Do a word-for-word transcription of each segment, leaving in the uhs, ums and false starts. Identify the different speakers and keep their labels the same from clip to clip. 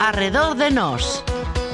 Speaker 1: Arredor de nós.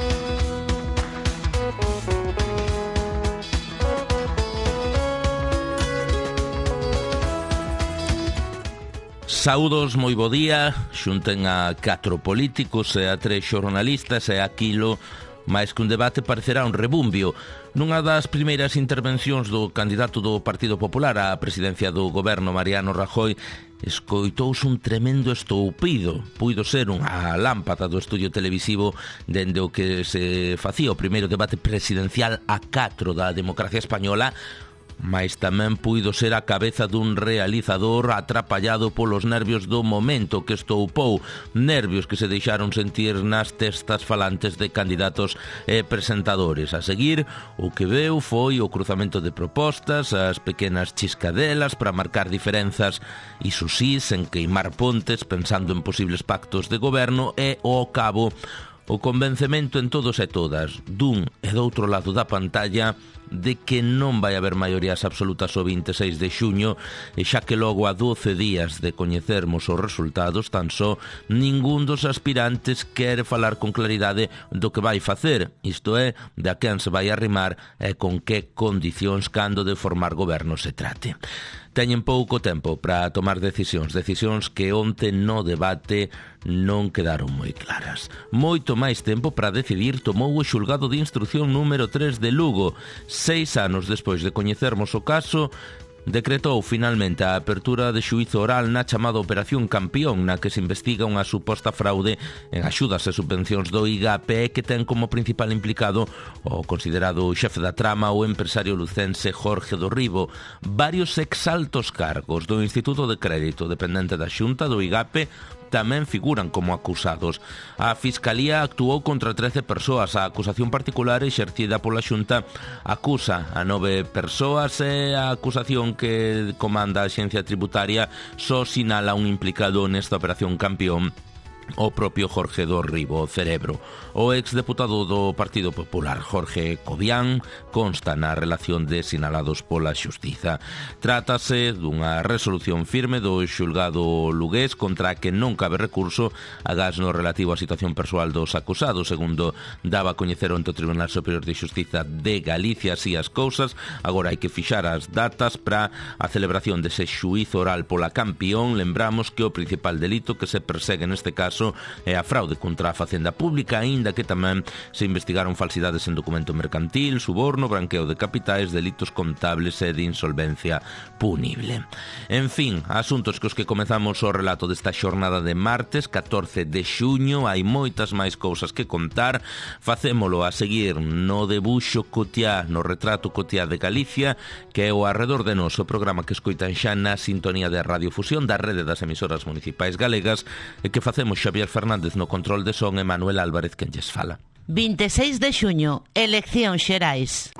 Speaker 2: Saúdos, moi bo día. Xunten a catro políticos e a tres xornalistas e aquilo, máis que un debate, parecerá un rebumbio. Nunha das primeiras intervencións do candidato do Partido Popular á presidencia do goberno, Mariano Rajoy, escoitouse un tremendo estoupido. Puido ser unha lámpada do estudio televisivo dende o que se facía o primeiro debate presidencial a catro da democracia española, mais tamén puido ser a cabeza dun realizador atrapallado polos nervios do momento que estoupou, nervios que se deixaron sentir nas testas falantes de candidatos e presentadores. A seguir, o que veu foi o cruzamento de propostas, as pequenas chiscadelas para marcar diferenzas, iso sí, sen queimar pontes, pensando en posibles pactos de goberno, e, ao cabo, o convencemento en todos e todas, dun e do outro lado da pantalla, de que non vai haber maiorías absolutas o vinte e seis de xuño, e xa que logo a doce días de coñecermos os resultados, tan só ningún dos aspirantes quere falar con claridade do que vai facer, isto é, de a quen se vai arrimar e con que condicións cando de formar goberno se trate. Teñen pouco tempo para tomar decisións, decisións que onte no debate non quedaron moi claras. Moito máis tempo para decidir tomou o xulgado de instrucción número tres de Lugo. Seis anos despois de coñecermos o caso, decretou finalmente a apertura de xuízo oral na chamada Operación Campión, na que se investiga unha suposta fraude en axudas e subvencións do I G A P, que ten como principal implicado o considerado xefe da trama, o empresario lucense Jorge Dorribo. Varios exaltos cargos do Instituto de Crédito dependente da Xunta do I G A P tamén figuran como acusados. A Fiscalía actuou contra trece persoas. A acusación particular exercida pola Xunta acusa a nove persoas e a acusación que comanda a Axencia Tributaria só sinala un implicado nesta Operación Campión, o propio Jorge Dorribo, o cerebro. O exdeputado do Partido Popular, Jorge Cobián, consta na relación de sinalados pola Xustiza. Trátase dunha resolución firme do xulgado lugués contra a que non cabe recurso, agás no relativo á situación persoal dos acusados, segundo daba a coñecer onte o Tribunal Superior de Xustiza de Galicia. Así as cousas, agora hai que fixar as datas para a celebración dese xuízo oral pola Campión. Lembramos que o principal delito que se persegue neste caso é a fraude contra a facenda pública, aínda que tamén se investigaron falsidades en documento mercantil, suborno, branqueo de capitais, delitos contables e de insolvencia punible. En fin, asuntos cos que comezamos o relato desta xornada de martes, catorce de xuño. Hai moitas máis cousas que contar. Facémolo a seguir no debuxo cotiá, no retrato cotiá de Galicia, que é o Arredor de Nós, o programa que escoitan xa na sintonía de Radiofusión da rede das emisoras municipais galegas, e que facemos Xavier Fernández no control de son e Manuel Álvarez quen lles fala.
Speaker 1: vinte e seis de xuño, eleccións xerais.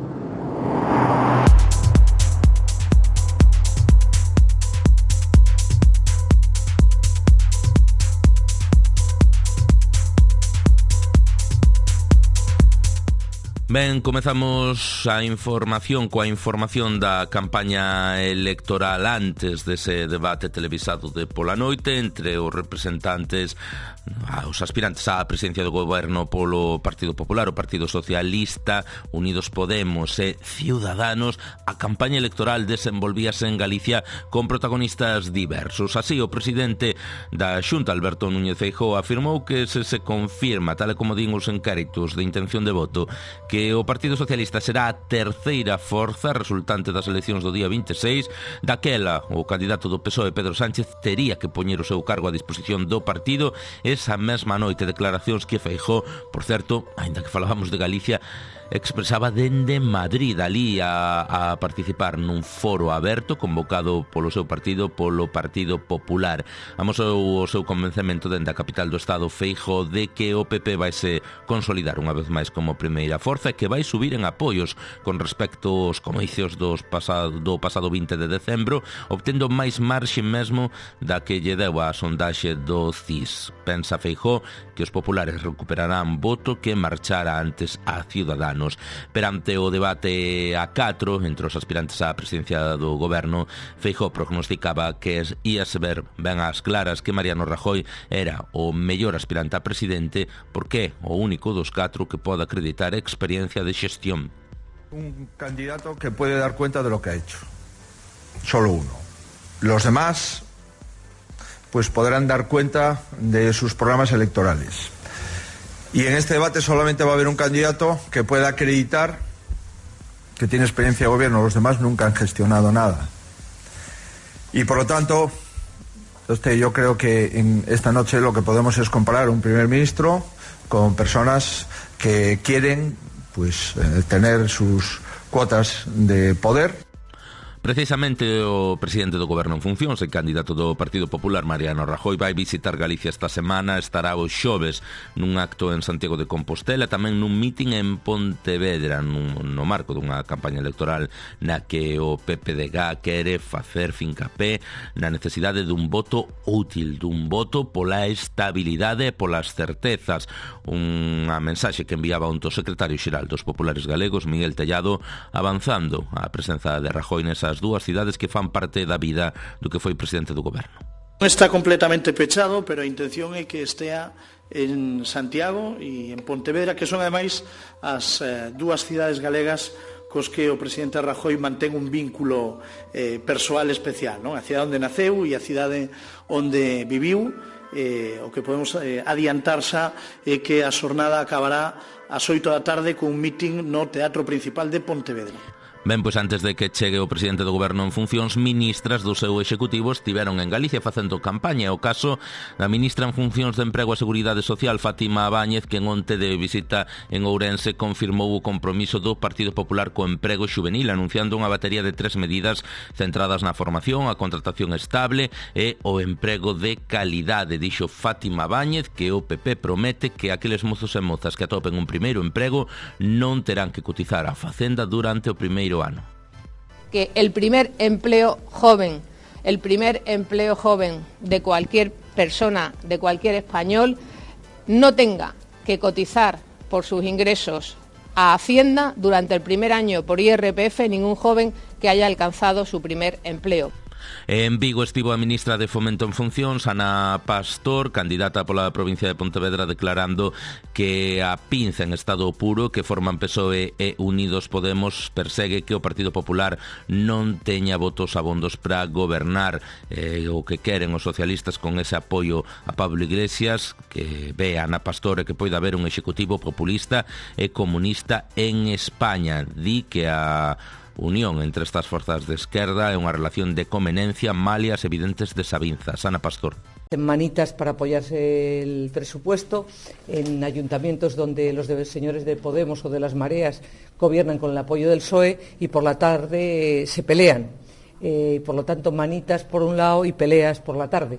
Speaker 2: Ben, comezamos a información coa información da campaña electoral antes dese debate televisado de pola noite entre os representantes, os aspirantes á presidencia do goberno polo Partido Popular, o Partido Socialista, Unidos Podemos e Ciudadanos. A campaña electoral desenvolvíase en Galicia con protagonistas diversos. Así, o presidente da Xunta, Alberto Núñez Feijóo, afirmou que se se confirma, tal e como din os encaritos de intención de voto, que o Partido Socialista será a terceira forza resultante das eleccións do día vinte e seis. Daquela, o candidato do P S O E, Pedro Sánchez, tería que poñer o seu cargo a disposición do partido. Esa mesma noite, declaracións que Feijóo, por certo, aínda que falábamos de Galicia, expresaba dende Madrid, ali a, a participar nun foro aberto convocado polo seu partido, polo Partido Popular. Amosou o seu convencemento dende a capital do Estado, Feijóo, de que o P P vai se consolidar unha vez máis como primeira forza e que vai subir en apoios con respecto aos comicios dos pasado, do pasado vinte de decembro, obtendo máis marxe mesmo da que lle deu a sondaxe do C I S. Pensa Feijóo que os populares recuperarán voto que marchara antes a Ciudadanos. anos. Perante o debate a catro entre os aspirantes á presidencia do goberno, Feijóo prognosticaba que íase ver ben ás claras que Mariano Rajoy era o mellor aspirante a presidente porque é o único dos catro que pode acreditar experiencia de xestión.
Speaker 3: Un candidato que puede dar cuenta de lo que ha hecho. Solo uno. Los demás pues podrán dar cuenta de sus programas electorales. Y en este debate solamente va a haber un candidato que pueda acreditar que tiene experiencia de gobierno. Los demás nunca han gestionado nada. Y por lo tanto, este, yo creo que en esta noche lo que podemos es comparar un primer ministro con personas que quieren pues eh, tener sus cuotas de poder.
Speaker 2: Precisamente o presidente do goberno en funcións e candidato do Partido Popular, Mariano Rajoy, vai visitar Galicia esta semana. Estará o xoves nun acto en Santiago de Compostela, tamén nun mitin en Pontevedra, nun, no marco dunha campaña electoral na que o P P D G quere facer fincapé na necesidade dun voto útil, dun voto pola estabilidade e polas certezas. Unha mensaxe que enviaba onto secretario xeral dos Populares Galegos, Miguel Tellado, avanzando a presenza de Rajoy nesa as dúas cidades que fan parte da vida do que foi presidente do goberno.
Speaker 4: Non está completamente pechado, pero a intención é que estea en Santiago e en Pontevedra, que son ademais as eh, dúas cidades galegas cos que o presidente Rajoy mantén un vínculo eh, persoal especial, non? A cidade onde naceu e a cidade onde viviu. Eh, o que podemos eh, adiantar xa é que a xornada acabará ás oito da tarde con un mitin no Teatro Principal de Pontevedra.
Speaker 2: Ben, pois antes de que chegue o presidente do goberno en funcións, ministras do seu executivo estiveron en Galicia facendo campaña. O caso da ministra en funcións de Emprego e Seguridade Social, Fátima Báñez, que en onte de visita en Ourense confirmou o compromiso do Partido Popular co emprego xuvenil, anunciando unha batería de tres medidas centradas na formación, a contratación estable e o emprego de calidade. Dixo Fátima Báñez que o P P promete que aqueles mozos e mozas que atopen un primeiro emprego non terán que cotizar a Facenda durante o primeiro año.
Speaker 5: Que el primer empleo joven, el primer empleo joven de cualquier persona, de cualquier español, no tenga que cotizar por sus ingresos a Hacienda durante el primer año por I R P F ningún joven que haya alcanzado su primer empleo.
Speaker 2: En Vigo estivo a ministra de Fomento en funcións, Ana Pastor, candidata pola provincia de Pontevedra, declarando que a pinza en estado puro que forman P S O E e Unidos Podemos persegue que o Partido Popular non teña votos abondos para gobernar. Eh, o que queren os socialistas con ese apoio a Pablo Iglesias, que ve a Ana Pastor e que poida haber un executivo populista e comunista en España. Di que a unión entre estas forzas de esquerda é unha relación de conveniencia, malias evidentes desavinzas. Ana Pastor.
Speaker 6: Manitas para apoyarse el presupuesto en ayuntamientos donde los de, señores de Podemos o de las Mareas gobiernan con el apoyo del P S O E y por la tarde eh, se pelean. Eh, por lo tanto, manitas por un lado y peleas por la tarde.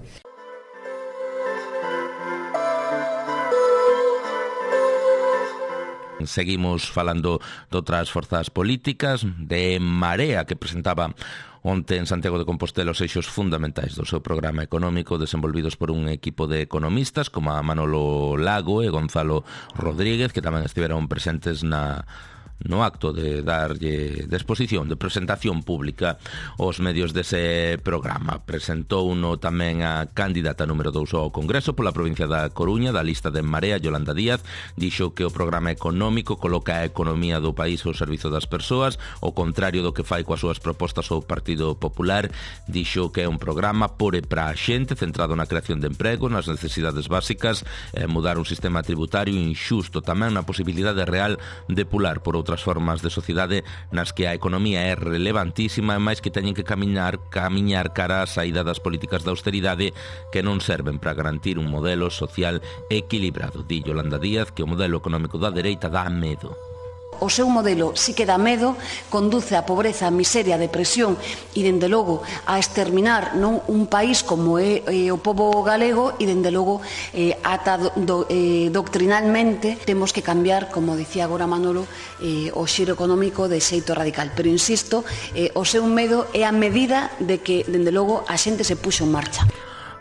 Speaker 2: Seguimos falando de outras forzas políticas, de Marea, que presentaba onte en Santiago de Compostela os eixos fundamentais do seu programa económico, desenvolvidos por un equipo de economistas como a Manolo Lago e Gonzalo Rodríguez, que tamén estiveron presentes na no acto de darlle de exposición, de presentación pública aos medios dese programa. Presentou uno tamén a candidata número dous ao Congreso pola provincia da Coruña, da lista de Marea, Yolanda Díaz. Dixo que o programa económico coloca a economía do país ao servizo das persoas, ao contrario do que fai coas súas propostas ao Partido Popular. Dixo que é un programa por e para a xente, centrado na creación de emprego, nas necesidades básicas, eh, mudar un sistema tributario inxusto, tamén na posibilidade real de pular por outras formas de sociedade nas que a economía é relevantísima, e máis que teñen que camiñar, camiñar cara á saída das políticas de austeridade que non serven para garantir un modelo social equilibrado. Di Yolanda Díaz que o modelo económico da dereita dá medo.
Speaker 7: O seu modelo sí que dá medo, conduce a pobreza, a miseria, a depresión e, dende logo, a exterminar non un país como é, é o pobo galego e, dende logo, eh, ata do, eh, doctrinalmente temos que cambiar, como dicía agora Manolo, eh, o xiro económico de xeito radical. Pero, insisto, eh, o seu medo é a medida de que, dende logo, a xente se puxo en marcha.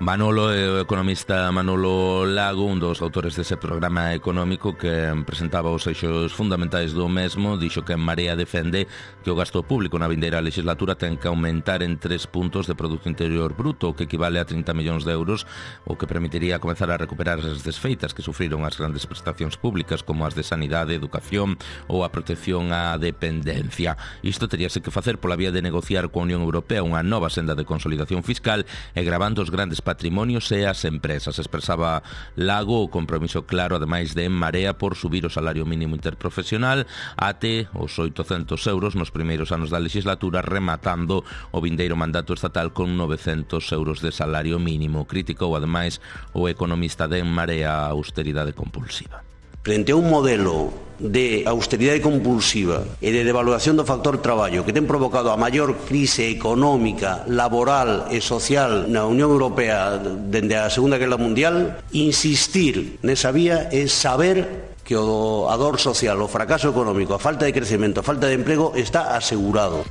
Speaker 2: Manolo, o economista Manolo Lago, un dos autores dese programa económico que presentaba os eixos fundamentais do mesmo, dixo que en Marea defende que o gasto público na vindeira legislatura ten que aumentar en tres puntos de Produto Interior Bruto, o que equivale a trinta millóns de euros, o que permitiría comenzar a recuperar as desfeitas que sufriron as grandes prestacións públicas como as de sanidade, educación ou a protección á dependencia. Isto teríase que facer pola vía de negociar coa Unión Europea unha nova senda de consolidación fiscal e gravando os grandes patrimonios e as empresas. Expresaba Lago o compromiso claro, ademais de En Marea, por subir o salario mínimo interprofesional até os oitocentos euros nos primeiros anos da legislatura, rematando o vindeiro mandato estatal con novecentos euros de salario mínimo. Criticou, ademais, o economista de En Marea a austeridade compulsiva.
Speaker 8: Frente a un modelo de austeridade compulsiva e de devaluación do factor traballo que ten provocado a maior crise económica, laboral e social na Unión Europea dende a Segunda Guerra Mundial, insistir nesa vía é saber que o a dor social, o fracaso económico, a falta de crecemento, a falta de emprego está asegurado.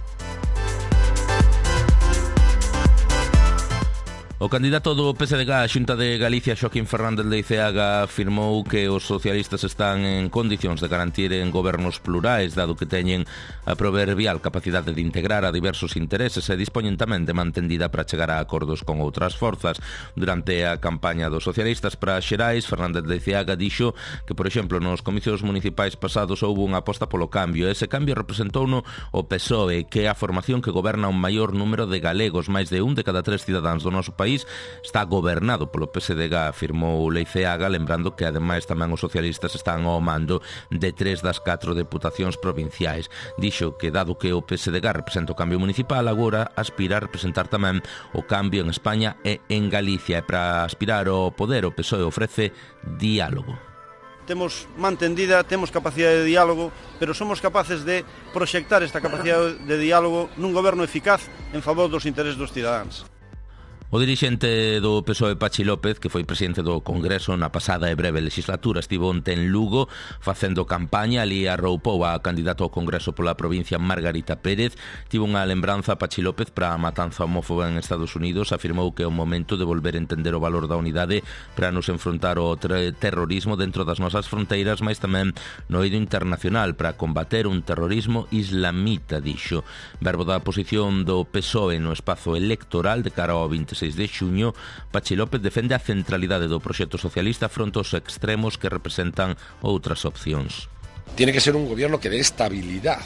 Speaker 2: O candidato do P S D G á Xunta de Galicia, Xoaquín Fernández Leiceaga, afirmou que os socialistas están en condicións de garantir en gobernos plurais, dado que teñen a proverbial capacidade de integrar a diversos intereses e dispoñen tamén de mantendida para chegar a acordos con outras forzas. Durante a campaña dos socialistas para Xerais, Fernández Leiceaga dixo que, por exemplo, nos comicios municipais pasados houve unha aposta polo cambio. Ese cambio representouno o P S O E, que é a formación que goberna un maior número de galegos. Máis de un de cada tres cidadáns do noso país está gobernado polo P S D G, afirmou Leiceaga, lembrando que ademais tamén os socialistas están ao mando de tres das catro deputacións provinciais. Dixo que, dado que o P S D G representa o cambio municipal, agora aspira a representar tamén o cambio en España e en Galicia, e para aspirar ao poder o P S O E ofrece diálogo.
Speaker 9: Temos mantendida, temos capacidade de diálogo, pero somos capaces de proxectar esta capacidade de diálogo nun goberno eficaz en favor dos intereses dos cidadáns.
Speaker 2: O dirixente do P S O E, Pachi López, que foi presidente do Congreso na pasada e breve legislatura, estivo onte en Lugo facendo campaña. Ali arroupou a candidato ao Congreso pola provincia, Margarita Pérez. Tivo unha lembranza a Pachi López para a matanza homófoba en Estados Unidos. Afirmou que é o momento de volver a entender o valor da unidade para nos enfrontar ao terrorismo dentro das nosas fronteiras, mas tamén no eido internacional para combater un terrorismo islamita, dixo. Verbo da posición do P S O E no espazo electoral de cara ao vinte e seis de xuño, Pachi López defende a centralidade do proxecto socialista fronte aos extremos que representan outras opcións.
Speaker 10: Tiene que ser un gobierno que dé estabilidad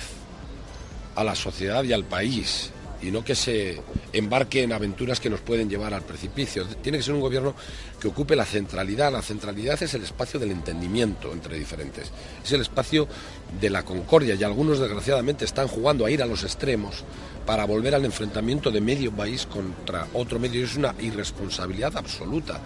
Speaker 10: a la sociedad y al país, y no que se embarque en aventuras que nos pueden llevar al precipicio. Tiene que ser un gobierno que ocupe la centralidad. La centralidad es el espacio del entendimiento entre diferentes, es el espacio de la concordia, y algunos desgraciadamente están jugando a ir a los extremos para volver al enfrentamiento de medio país contra otro medio. Es una irresponsabilidad absoluta.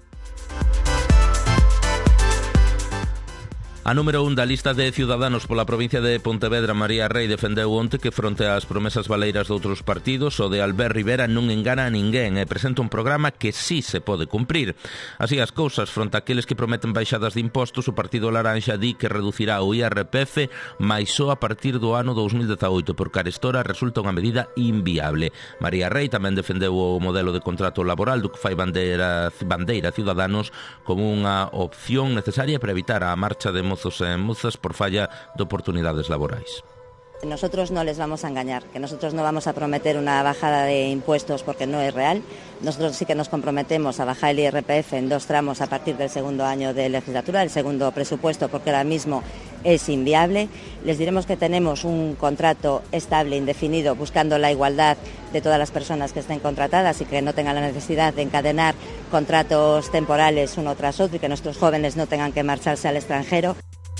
Speaker 2: A número un da lista de Ciudadanos pola provincia de Pontevedra, María Rei, defendeu onte que fronte ás promesas baleiras de outros partidos, o de Albert Rivera non engana a ninguén e presenta un programa que sí se pode cumprir. Así as cousas, fronte a aqueles que prometen baixadas de impostos, o Partido Laranxa di que reducirá o I R P F mais só a partir do ano dous mil dezaoito, porque arestora resulta unha medida inviable. María Rei tamén defendeu o modelo de contrato laboral do que fai bandeira, bandeira Ciudadanos como unha opción necesaria para evitar a marcha de mozos e mozas por falla de oportunidades laborais.
Speaker 11: Nosotros no les vamos a engañar, que nosotros no vamos a prometer una bajada de impuestos porque no es real. Nosotros sí que nos comprometemos a bajar el I R P F en dos tramos a partir del segundo año de legislatura, el segundo presupuesto, porque ahora mismo es inviable. Les diremos que tenemos un contrato estable, indefinido, buscando la igualdad de todas las personas que estén contratadas y que no tengan la necesidad de encadenar contratos temporales uno tras otro y que nuestros jóvenes no tengan que marcharse al extranjero.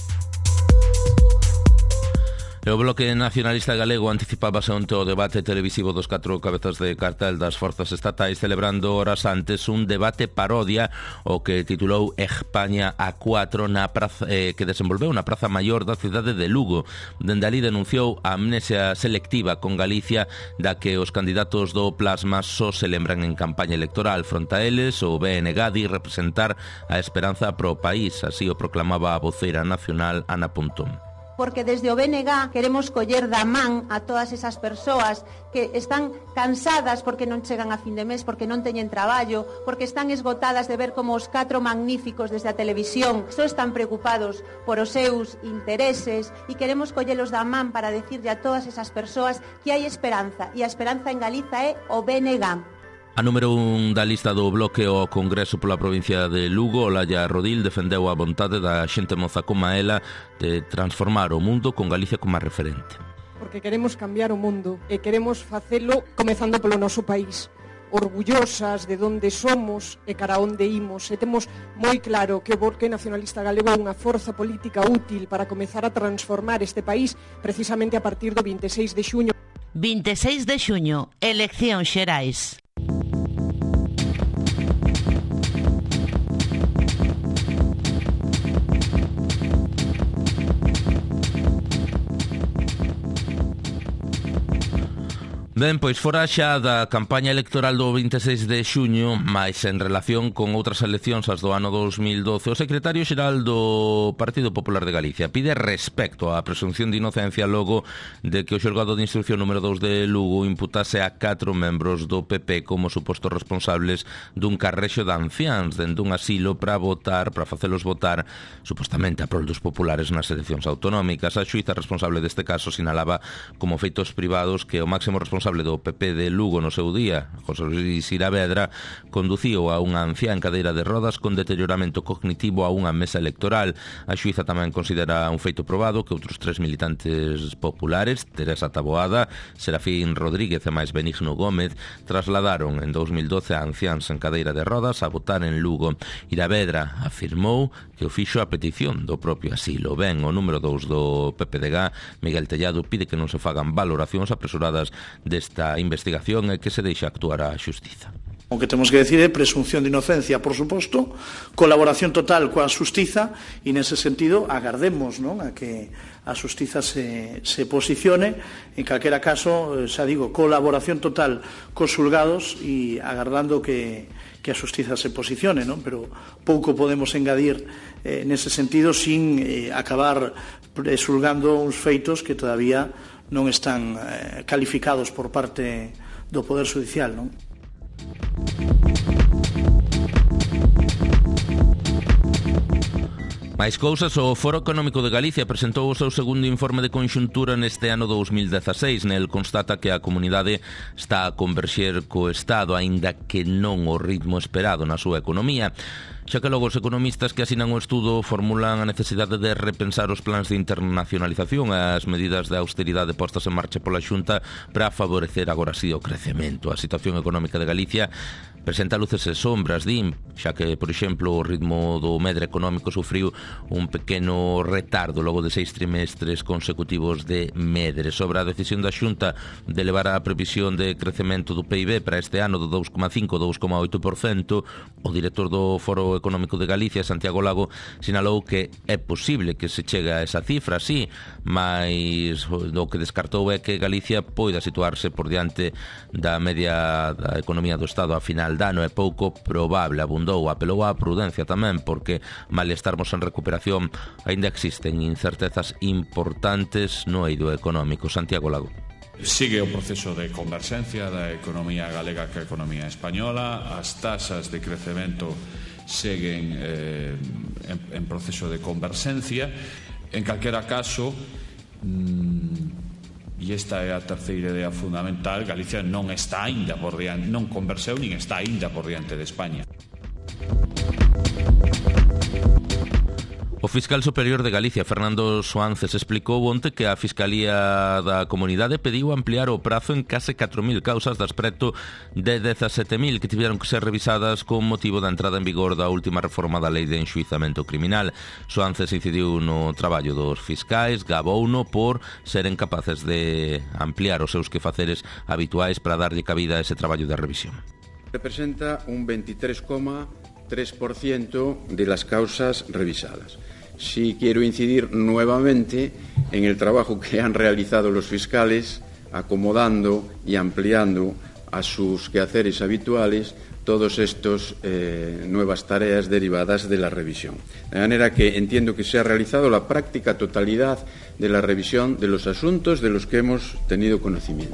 Speaker 2: O Bloque Nacionalista Galego anticipábase onte o debate televisivo dos catro cabezas de cartel das forzas estatais, celebrando horas antes un debate parodia o que titulou España a cuatro na praza, eh, que desenvolveu na Praza Maior da cidade de Lugo. Dende ali denunciou a amnesia selectiva con Galicia, da que os candidatos do Plasma só se lembran en campaña electoral. Fronte a eles, o B N G di representar a esperanza pro país, así o proclamaba a voceira nacional Ana Pontón.
Speaker 12: porque desde o B N G queremos coller da man a todas esas persoas que están cansadas porque non chegan a fin de mes, porque non teñen traballo, porque están esgotadas de ver como os catro magníficos desde a televisión só están preocupados por os seus intereses, e queremos collelos da man para decirle a todas esas persoas que hai esperanza, e a esperanza en Galiza é o B N G.
Speaker 2: A número un da lista do bloque ao Congreso pola provincia de Lugo, Olalla Rodil, defendeu a vontade da xente moza como ela de transformar o mundo con Galicia como referente.
Speaker 13: Porque queremos cambiar o mundo e queremos facelo comezando polo noso país, orgullosas de onde somos e cara onde imos, e temos moi claro que o Bloque Nacionalista Galego é unha forza política útil para comezar a transformar este país precisamente a partir do vinte e seis de xuño.
Speaker 1: vinte e seis de xuño, eleccións xerais.
Speaker 2: Ben, pois fora xa da campaña electoral do vinte e seis de xuño, máis en relación con outras eleccións as do ano dos mil doce, o secretario xeral do Partido Popular de Galicia pide respecto á presunción de inocencia logo de que o xulgado de instrucción número dous de Lugo imputase a catro membros do P P como supostos responsables dun carrexo de anciáns dende un asilo para votar, para facelos votar supostamente a prol dos populares nas eleccións autonómicas. A xuíza responsable deste caso sinalaba como feitos privados que o máximo responsable do P P de Lugo no seu día, José Luis Saavedra, conduciu a unha anciá en cadeira de rodas con deterioramento cognitivo a unha mesa electoral. A xuíza tamén considera un feito probado que outros tres militantes populares, Teresa Taboada, Serafín Rodríguez e máis Benigno Gómez, trasladaron en dous mil doce a anciáns en cadeira de rodas a votar en Lugo. Saavedra afirmou que o fixo a petición do propio asilo. Ben, o número dous do P P D G, Miguel Tellado, pide que non se fagan valoracións apresuradas desta investigación e que se deixe actuar a xustiza.
Speaker 4: O que temos que decir é presunción de inocencia, por suposto, colaboración total coa xustiza, e nese sentido agardemos, non, a que a xustiza se, se posicione. En calquera caso, xa digo, colaboración total cos xulgados e agardando que, que a xustiza se posicione, non? Pero pouco podemos engadir eh, nese sentido sin eh, acabar xulgando uns feitos que todavía non están eh, calificados por parte do Poder Judicial, non?
Speaker 2: Mais cousas, o Foro Económico de Galicia presentou o seu segundo informe de conxuntura neste ano dous mil dezaseis. Nel constata que a comunidade está a converxer co Estado, aínda que non o ritmo esperado na súa economía. Xa que logo os economistas que asinan o estudo formulan a necesidade de repensar os plans de internacionalización e as medidas de austeridade postas en marcha pola Xunta para favorecer agora si o crecemento. A situación económica de Galicia presenta luces e sombras, din, xa que, por exemplo, o ritmo do medre económico sufriu un pequeno retardo logo de seis trimestres consecutivos de medre. Sobre a decisión da Xunta de levar a previsión de crecemento do P I B para este ano do dous coma cinco a dous coma oito por cento, o director do Foro Económico de Galicia, Santiago Lago, sinalou que é posible que se chegue a esa cifra, sí, mas o que descartou é que Galicia poida situarse por diante da media da economía do Estado a final de ano. É pouco probable, abundou, apelou á prudencia tamén, porque mal estarmos en recuperación aínda existen incertezas importantes no eido económico. Santiago Lago.
Speaker 14: Sigue o proceso de converxencia da economía galega ca economía española, as tasas de crecemento seguen eh, en, en proceso de converxencia. En calquera caso, mmm, e esta é a terceira idea fundamental, Galicia non está aínda por diante, non converseu nin está aínda por diante de España. O fiscal superior de Galicia, Fernando Suances, explicou onte que a Fiscalía da Comunidade pediu ampliar o prazo en case catro mil causas das preto de dezasete mil que tiveron que ser revisadas con motivo da entrada en vigor da última reforma da Lei de Enxuizamento Criminal. Suances incidiu no traballo dos fiscais, gabouno por seren capaces de ampliar os seus quefaceres habituais para darlle cabida a ese traballo de revisión.
Speaker 15: Representa un veintitrés coma tres por ciento de las causas revisadas. Sí quiero incidir nuevamente en el trabajo que han realizado los fiscales, acomodando y ampliando a sus quehaceres habituales todos estos eh, nuevas tareas derivadas de la revisión. De manera que entiendo que se ha realizado la práctica totalidad de la revisión de los asuntos de los que hemos tenido conocimiento.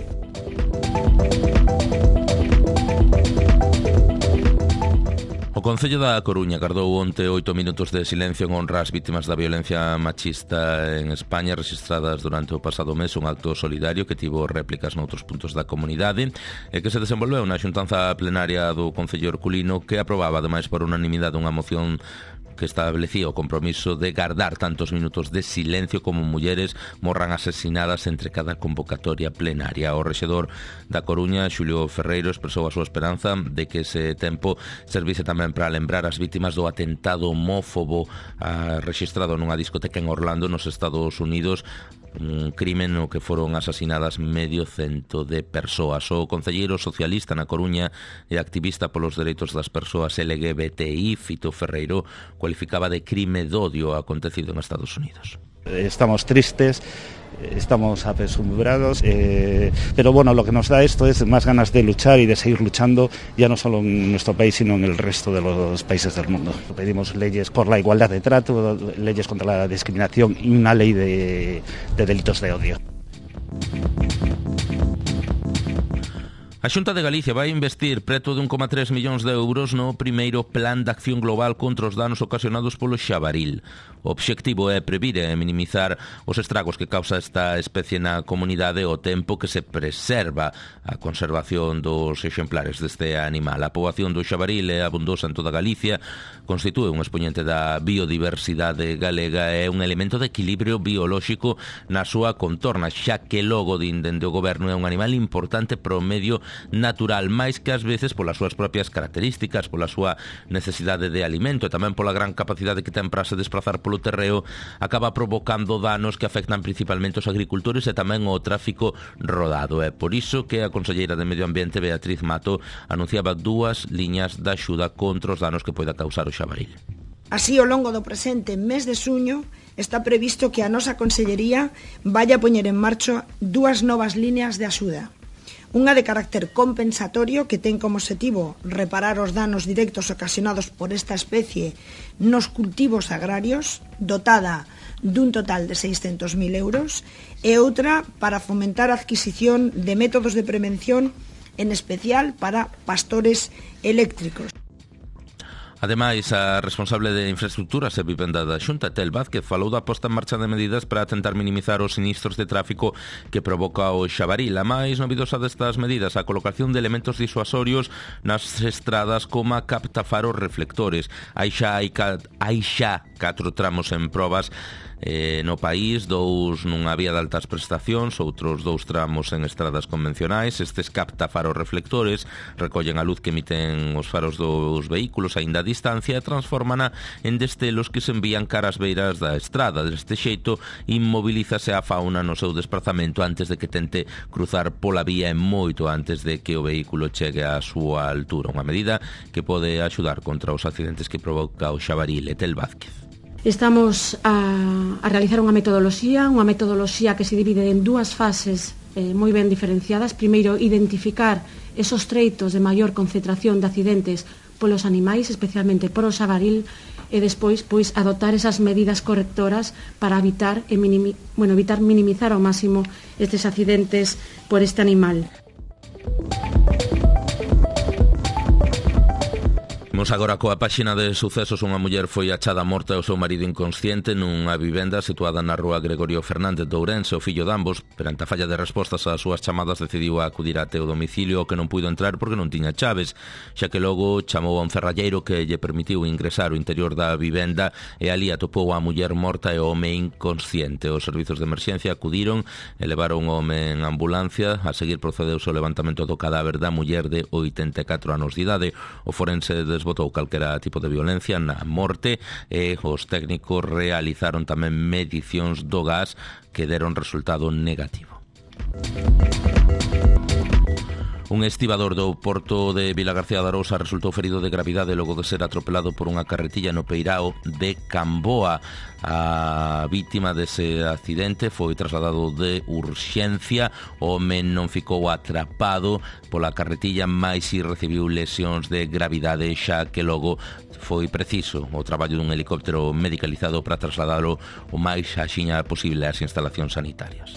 Speaker 2: O Concello da Coruña gardou onte oito minutos de silencio en honra ás vítimas da violencia machista en España registradas durante o pasado mes, un acto solidario que tivo réplicas noutros puntos da comunidade e que se desenvolveu na xuntanza plenaria do Concello Herculino, que aprobaba ademais por unanimidade unha moción que establecía o compromiso de guardar tantos minutos de silencio como mulleres morran asesinadas entre cada convocatoria plenaria. O rexedor da Coruña, Xulio Ferreiro, expresou a súa esperanza de que ese tempo servise tamén para lembrar as vítimas do atentado homófobo ah, registrado nunha discoteca en Orlando, nos Estados Unidos, un crimen no que foron asasinadas medio cento de persoas. O concelleiro socialista na Coruña e activista polos dereitos das persoas L G B T I, Fito Ferreiro, cualificaba de crime de odio acontecido en Estados Unidos.
Speaker 16: Estamos tristes, estamos apesumbrados, eh, pero bueno, lo que nos da esto es más ganas de luchar y de seguir luchando, ya no solo en nuestro país, sino en el resto de los países del mundo. Pedimos leyes por la igualdad de trato, leyes contra la discriminación y una ley de, de delitos de odio.
Speaker 2: A Xunta de Galicia vai investir preto de un coma tres millóns de euros no primeiro Plan de Acción Global contra os danos ocasionados polo xabaril. O obxectivo é previr e minimizar os estragos que causa esta especie na comunidade ao tempo que se preserva a conservación dos exemplares deste animal. A poboación do xabaril é abundosa en toda Galicia, constitúe un expoñente da biodiversidade galega e un elemento de equilibrio biolóxico na súa contorna, xa que logo din dende o goberno é un animal importante pro medio natural, máis que ás veces polas súas propias características, pola súa necesidade de alimento e tamén pola gran capacidade que ten para se desplazar polo terreo, acaba provocando danos que afectan principalmente os agricultores e tamén o tráfico rodado. É por iso que a conselleira de Medio Ambiente, Beatriz Mato, anunciaba dúas liñas de axuda contra os danos que poida causar o xabaril.
Speaker 17: Así, ao longo do presente mes de xuño, está previsto que a nosa consellería vaya a poñer en marcha dúas novas liñas de axuda. Unha de carácter compensatorio que ten como objetivo reparar os danos directos ocasionados por esta especie nos cultivos agrarios, dotada dun total de seiscentos mil euros, e outra para fomentar a adquisición de métodos de prevención, en especial para pastores eléctricos.
Speaker 2: Ademais, a responsable de infraestructuras e vivenda da Xunta, Tel Vázquez, falou da posta en marcha de medidas para tentar minimizar os sinistros de tráfico que provoca o xabaril. A máis novidosa destas medidas, a colocación de elementos disuasorios nas estradas como a captafaros reflectores. Hai xa, hai, hai xa catro tramos en probas Eh, no país, dous nunha vía de altas prestacións, outros dous tramos en estradas convencionais. Estes captafaros reflectores recollen a luz que emiten os faros dos vehículos aínda a distancia e transformana en destelos que se envían cara ás beiras da estrada. Deste xeito, inmobilízase a fauna no seu desplazamento antes de que tente cruzar pola vía e moito antes de que o vehículo chegue á súa altura. Unha medida que pode axudar contra os accidentes que provoca o xabaril. Tel Vázquez.
Speaker 18: Estamos a, a realizar unha metodoloxía, unha metodoloxía que se divide en dúas fases eh, moi ben diferenciadas. Primeiro, identificar esos treitos de maior concentración de accidentes polos animais, especialmente por o xabaril, e despois pois adoptar esas medidas correctoras para evitar, e minimi, bueno, evitar minimizar ao máximo estes accidentes por este animal.
Speaker 2: Imos agora coa páxina de sucesos. Unha muller foi achada morta e o seu marido inconsciente nunha vivenda situada na rúa Gregorio Fernández de Ourense. O fillo de ambos, perante a falla de respostas ás súas chamadas, decidiu acudir até o domicilio, que non puido entrar porque non tiña chaves, xa que logo chamou a un ferralleiro que lle permitiu ingresar ao interior da vivenda e ali atopou a muller morta e o home inconsciente. Os servizos de emerxencia acudiron e levaron o home en ambulancia. A seguir procedeuse o levantamento do cadáver da muller de oitenta e catro anos de idade. O forense desbotou calquera tipo de violencia na morte e os técnicos realizaron tamén medicións do gas que deron resultado negativo. Un estibador do porto de Vilagarcía de Arousa resultou ferido de gravidade logo de ser atropelado por unha carretilla no Peirao de Camboa. A vítima dese accidente foi trasladado de urxencia. O home non ficou atrapado pola carretilla, mais si recibiu lesións de gravidade, xa que logo foi preciso o traballo dun helicóptero medicalizado para trasladalo o máis axiña posible ás instalacións sanitarias.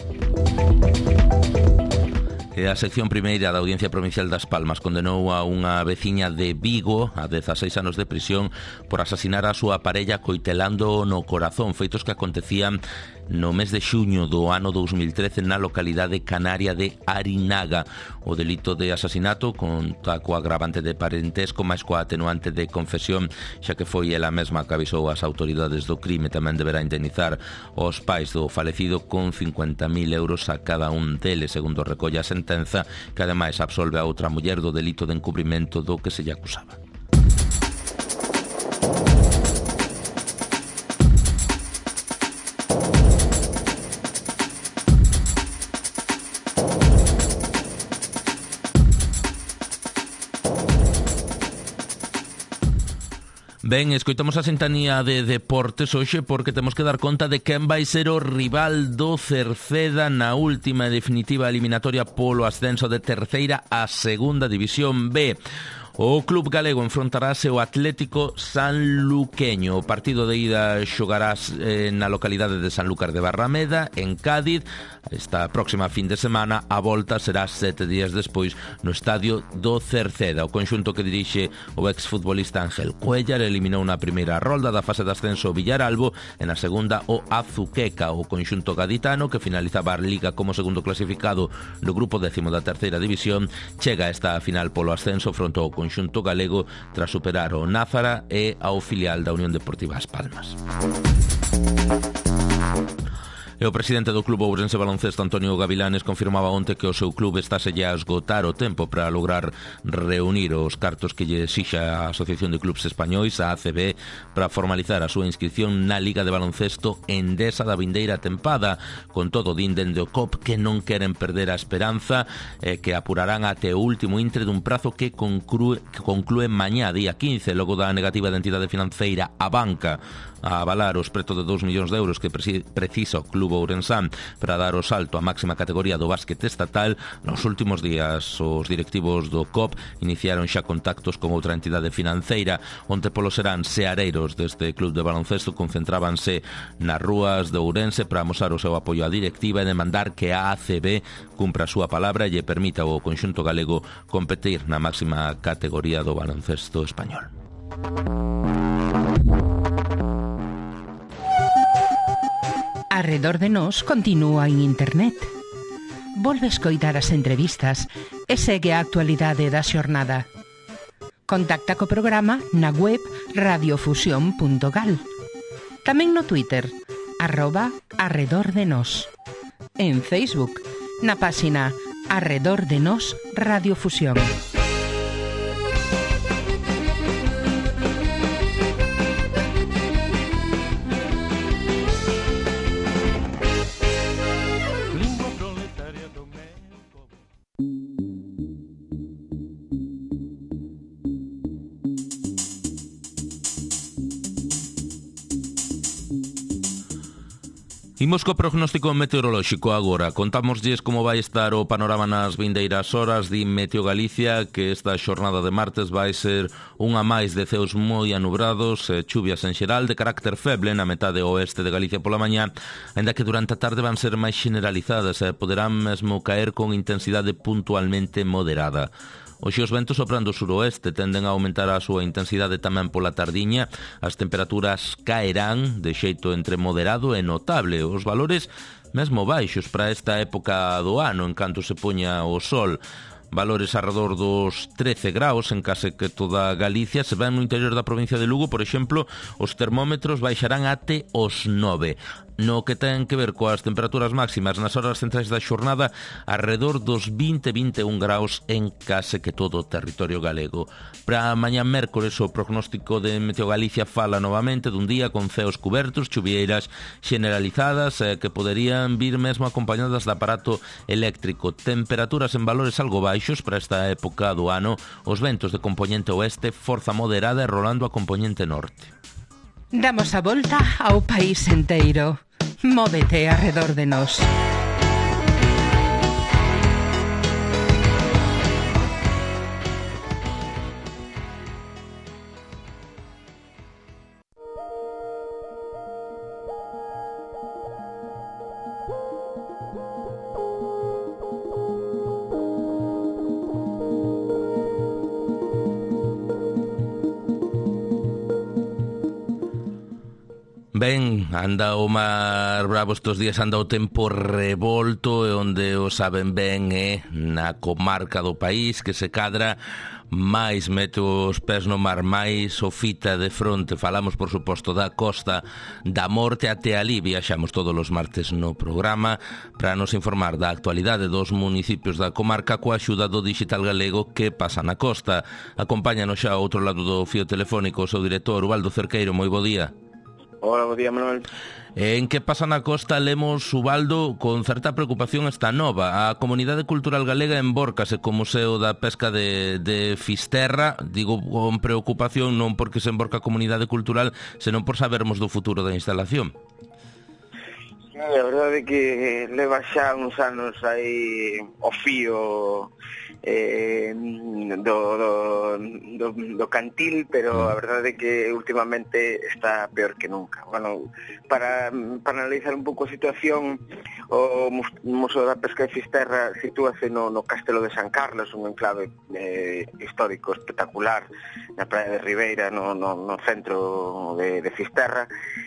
Speaker 2: E a sección primeira da Audiencia Provincial das Palmas condenou a unha veciña de Vigo a dezaseis anos de prisión por asasinar a súa parella coitelando no corazón, feitos que acontecían no mes de xuño do ano dous mil trece na localidade canaria de Arinaga. O delito de asasinato conta coa agravante de parentesco máis coa atenuante de confesión, xa que foi ela mesma que avisou as autoridades do crime. Tamén deberá indemnizar os pais do falecido con cincuenta mil euros a cada un deles, segundo recolle a sentenza, que ademais absolve a outra muller do delito de encubrimento do que se lle acusaba. Ben, escoitamos a sintonía de deportes hoxe porque temos que dar conta de quen vai ser o rival do Cerceda na última e definitiva eliminatoria polo ascenso de terceira a segunda división B. O club galego enfrontarase o Atlético Sanluqueño. O partido de ida xogarás eh, na localidade de Sanlúcar de Barrameda, en Cádiz. Esta próxima fin de semana a volta será sete días despois no estadio do Cerceda. O conxunto que dirixe o exfutbolista Ángel Cuellar eliminou na primeira rolda da fase de ascenso o Villaralbo e na segunda o Azuqueca. O conxunto gaditano, que finalizaba a Liga como segundo clasificado no grupo décimo da terceira división, chega a esta final polo ascenso fronte ao conxunto galego tras superar o Názara e ao filial da Unión Deportiva As Palmas. E o presidente do Club Ourense Baloncesto, Antonio Gavilanes, confirmaba onte que o seu club estáselle a esgotar o tempo para lograr reunir os cartos que lle exixa a Asociación de Clubs Españois, a A C B, para formalizar a súa inscripción na Liga de Baloncesto Endesa da vindeira tempada. Con todo, din dende o C O P que non queren perder a esperanza e que apurarán até o último intre dun prazo que conclúe, que conclúe mañá, día quince, logo da negativa da entidade financeira a banca a avalar os preto de dous millóns de euros que precisa o Club Ourensán para dar o salto á máxima categoría do básquet estatal. Nos últimos días os directivos do C O P iniciaron xa contactos con outra entidade financeira. Onte polo serán seareiros deste club de baloncesto concentrábanse nas rúas de Ourense para amosar o seu apoio á directiva e demandar que a A C B cumpra a súa palabra e lle permita ao conxunto galego competir na máxima categoría do baloncesto español.
Speaker 19: Arredor de Nós continúa en internet. Volve escoitar as entrevistas e segue a actualidade da xornada. Contacta co programa na web radiofusión punto gal. Tamén no Twitter, arroba Arredor de Nós. En Facebook, na páxina Arredor de Nós Radiofusión.
Speaker 2: Imos co prognóstico meteorolóxico agora. Contámoslles como vai estar o panorama nas vindeiras horas. Di Meteo Galicia que esta xornada de martes vai ser unha máis de ceos moi anubrados, e chuvias en xeral de carácter feble na metade oeste de Galicia pola mañá, ainda que durante a tarde van ser máis generalizadas e poderán mesmo caer con intensidade puntualmente moderada. Hoxe os ventos soprando suroeste tenden a aumentar a súa intensidade tamén pola tardiña. As temperaturas caerán de xeito entre moderado e notable. Os valores mesmo baixos para esta época do ano, en canto se poña o sol. Valores arredor dos trece graus en case que toda Galicia. Se ven no interior da provincia de Lugo, por exemplo, os termómetros baixarán até os nove. no que ten que ver coas temperaturas máximas nas horas centrais da xornada, arredor dos vinte a vinte e un graus en case que todo o territorio galego. Para mañá mércores o prognóstico de Meteo Galicia fala novamente dun día con ceos cubertos, chuvieiras generalizadas eh, que poderían vir mesmo acompañadas de aparato eléctrico. Temperaturas en valores algo baixos para esta época do ano, os ventos de compoñente oeste, forza moderada e rolando a compoñente norte.
Speaker 19: Damos a volta ao país enteiro. Móvete arredor de nós.
Speaker 2: Ben, anda o mar bravo estes días, anda o tempo revolto e onde o saben ben é na comarca do país que se cadra máis mete os pés no mar, máis o fita de fronte. Falamos, por suposto, da Costa da Morte. Até ali viaxamos todos os martes no programa para nos informar da actualidade dos municipios da comarca coa axuda do Digital Galego que pasa na costa. Acompáñanos xa ao outro lado do fío telefónico o seu director, Ubaldo Cerqueiro. Moi bo día.
Speaker 20: Hola, bo día, Manuel.
Speaker 2: En que pasa na costa lemos, Ubaldo, con certa preocupación esta nova. A Comunidade Cultural Galega embórcase co Museo da Pesca de, de Fisterra. Digo con preocupación non porque se emborca a Comunidade Cultural, senón por sabermos do futuro da instalación.
Speaker 20: Sí, a verdade é que leva xa uns anos aí o fío eh, do, do, do, do cantil, pero a verdade é que últimamente está peor que nunca. Bueno, para, para analizar un pouco a situación, o Museo da Pesca de Fisterra sitúase no, no Castelo de San Carlos, un enclave eh, histórico espectacular na praia de Ribeira, no, no, no centro de, de Fisterra,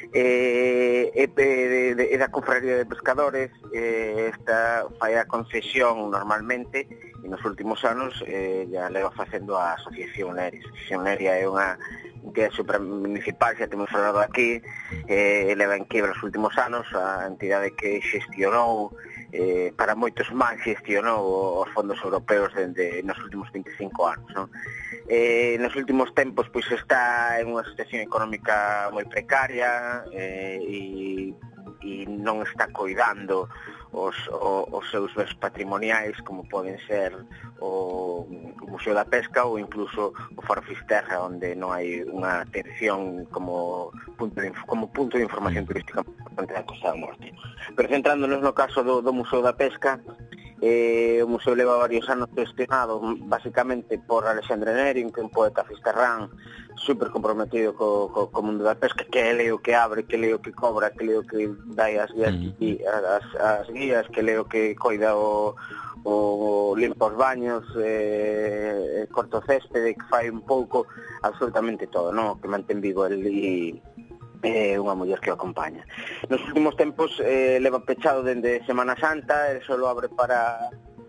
Speaker 20: e eh, de, de, de, da Confraría de Pescadores. Eh, esta fai a concesión normalmente e nos últimos anos eh, ya leva facendo a Asociación Neria. A Asociación Neria é unha entidade supramunicipal, xa temos falado aquí, eh, leva en quiebra os últimos anos, a entidade que xestionou, eh, para moitos máis xestionou os fondos europeos dende nos últimos veinticinco anos, non? Eh, nos últimos tempos pois está en unha situación económica moi precaria eh, e, e non está coidando os, o, os seus bens patrimoniais, como poden ser o, o Museo da Pesca ou incluso o Faro Fisterra, onde non hai unha atención como punto de, como punto de información turística importante da Costa da Morte. Pero centrándonos no caso do, do Museo da Pesca, eh, o museo leva varios anos gestionado basicamente por Alexandre Neri, un poeta fisterrán super comprometido co, co, co mundo da pesca, que é o que abre, que é o que cobra, que é o que dai as guías, mm. as, as guías, que é o que coida o, o limpa os baños, eh, corta o céspede, que fai un pouco absolutamente todo, no? Que mantén vivo el e é unha muller que o acompaña. Nos últimos tempos eh, leva pechado dende Semana Santa, e só lo abre para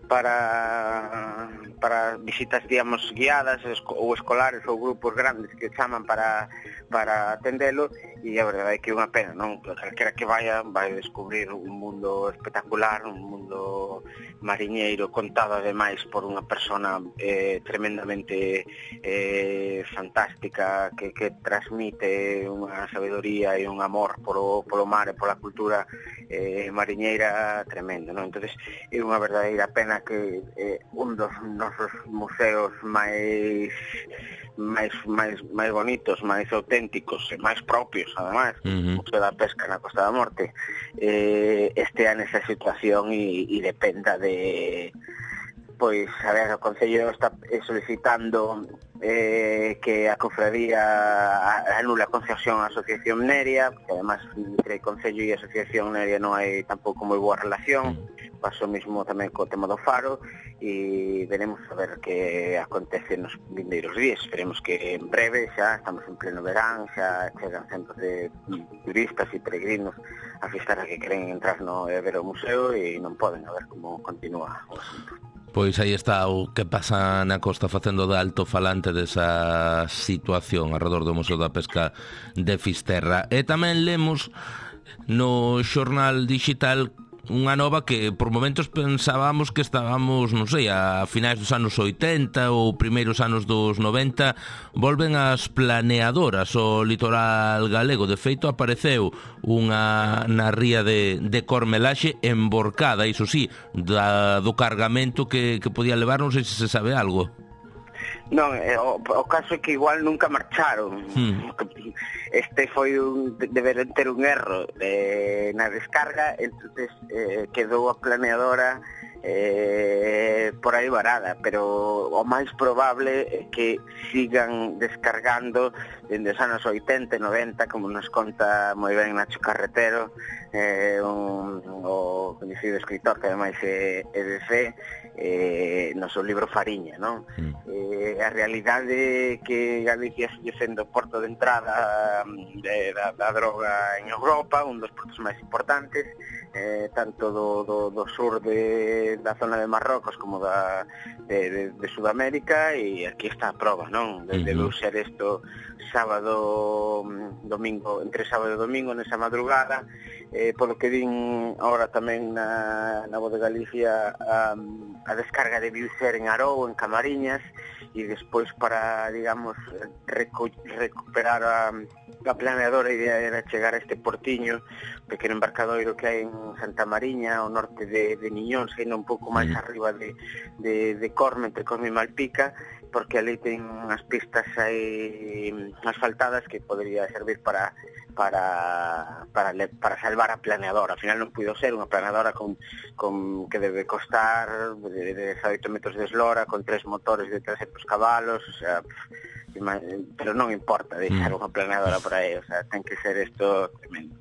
Speaker 20: para para visitas, digamos, guiadas ou escolares ou grupos grandes que chaman para para atendelo, e a verdade é que é unha pena, non? Calquera que vaya vai descubrir un mundo espectacular, un mundo mariñeiro contado ademais por unha persona eh, tremendamente eh, fantástica que, que transmite unha sabedoría e un amor polo, polo mar e pola cultura eh, mariñeira tremendo, non? Entonces é unha verdadeira pena que eh, un dos nosos museos máis máis máis máis bonitos, máis auténticos e máis propios, ademais, uh-huh. o Museo da Pesca na Costa da Morte, eh, estea nesa situación e, e dependa de, pois, a ver, o Concello está solicitando eh, que a Cofradía anula a concesión á Asociación Neria, porque además entre Concello e Asociación Neria non hai tampouco moi boa relación. Pasou mesmo tamén co tema do Faro, e veremos a ver que acontece nos vindeiros días. Esperemos que en breve, xa estamos en pleno verán, xa chegan centros de turistas e peregrinos a Fisterra que queren entrar no e ver o museo e non poden, a ver como continúa o asunto.
Speaker 2: Pois aí está o que pasa na costa, facendo de alto falante desa situación alrededor do Museo da Pesca de Fisterra. E tamén lemos no xornal digital unha nova que por momentos pensábamos que estábamos, non sei, a finais dos anos oitenta ou primeiros anos dos noventa. Volven as planeadoras ao litoral galego. De feito, apareceu unha na ría de, de Cormelaxe emborcada, iso sí, da, do cargamento que, que podía levar, non sei se se sabe algo.
Speaker 20: Non, o, o caso é que igual nunca marcharon. Hmm. Este foi un, deberon ter un erro eh, na descarga, entonces eh, quedou a planeadora eh, por aí varada, pero o máis probable é que sigan descargando dende os anos oitenta e noventa, como nos conta moi ben Nacho Carretero, eh, un, o conhecido escritor que ademais é, é de Fe, eh, no seu libro Fariña, non? Mm. Eh, a realidade que Galicia sigue sendo o porto de entrada de, da, da droga en Europa, un dos portos máis importantes, eh, tanto do, do, do sur de, da zona de Marrocos como da, de, de, de Sudamérica, e aquí está a prova, non? De, mm-hmm. Debeu ser isto sábado, domingo, entre sábado e domingo, nesa madrugada, eh, polo que din ahora tamén na, na Voz de Galicia, a, a descarga debiu ser en Arou, en Camariñas, e despois para, digamos, recu recuperar a, a planeadora, a idea era chegar a este portiño, pequeno embarcadoiro que hai en Santa Mariña, ao norte de, de Niñón, sendo un pouco máis arriba de, de, de Corme, entre Corme e Malpica, porque ali ten unhas pistas aí asfaltadas que podría servir para para para para salvar a planeadora. Al final non puido ser unha planeadora con, con que debe costar de, de dezaoito metros de eslora, con tres motores de trescentos cabalos, o sea, pero non importa deixar unha planeadora por aí, o sea, ten que ser isto tremendo.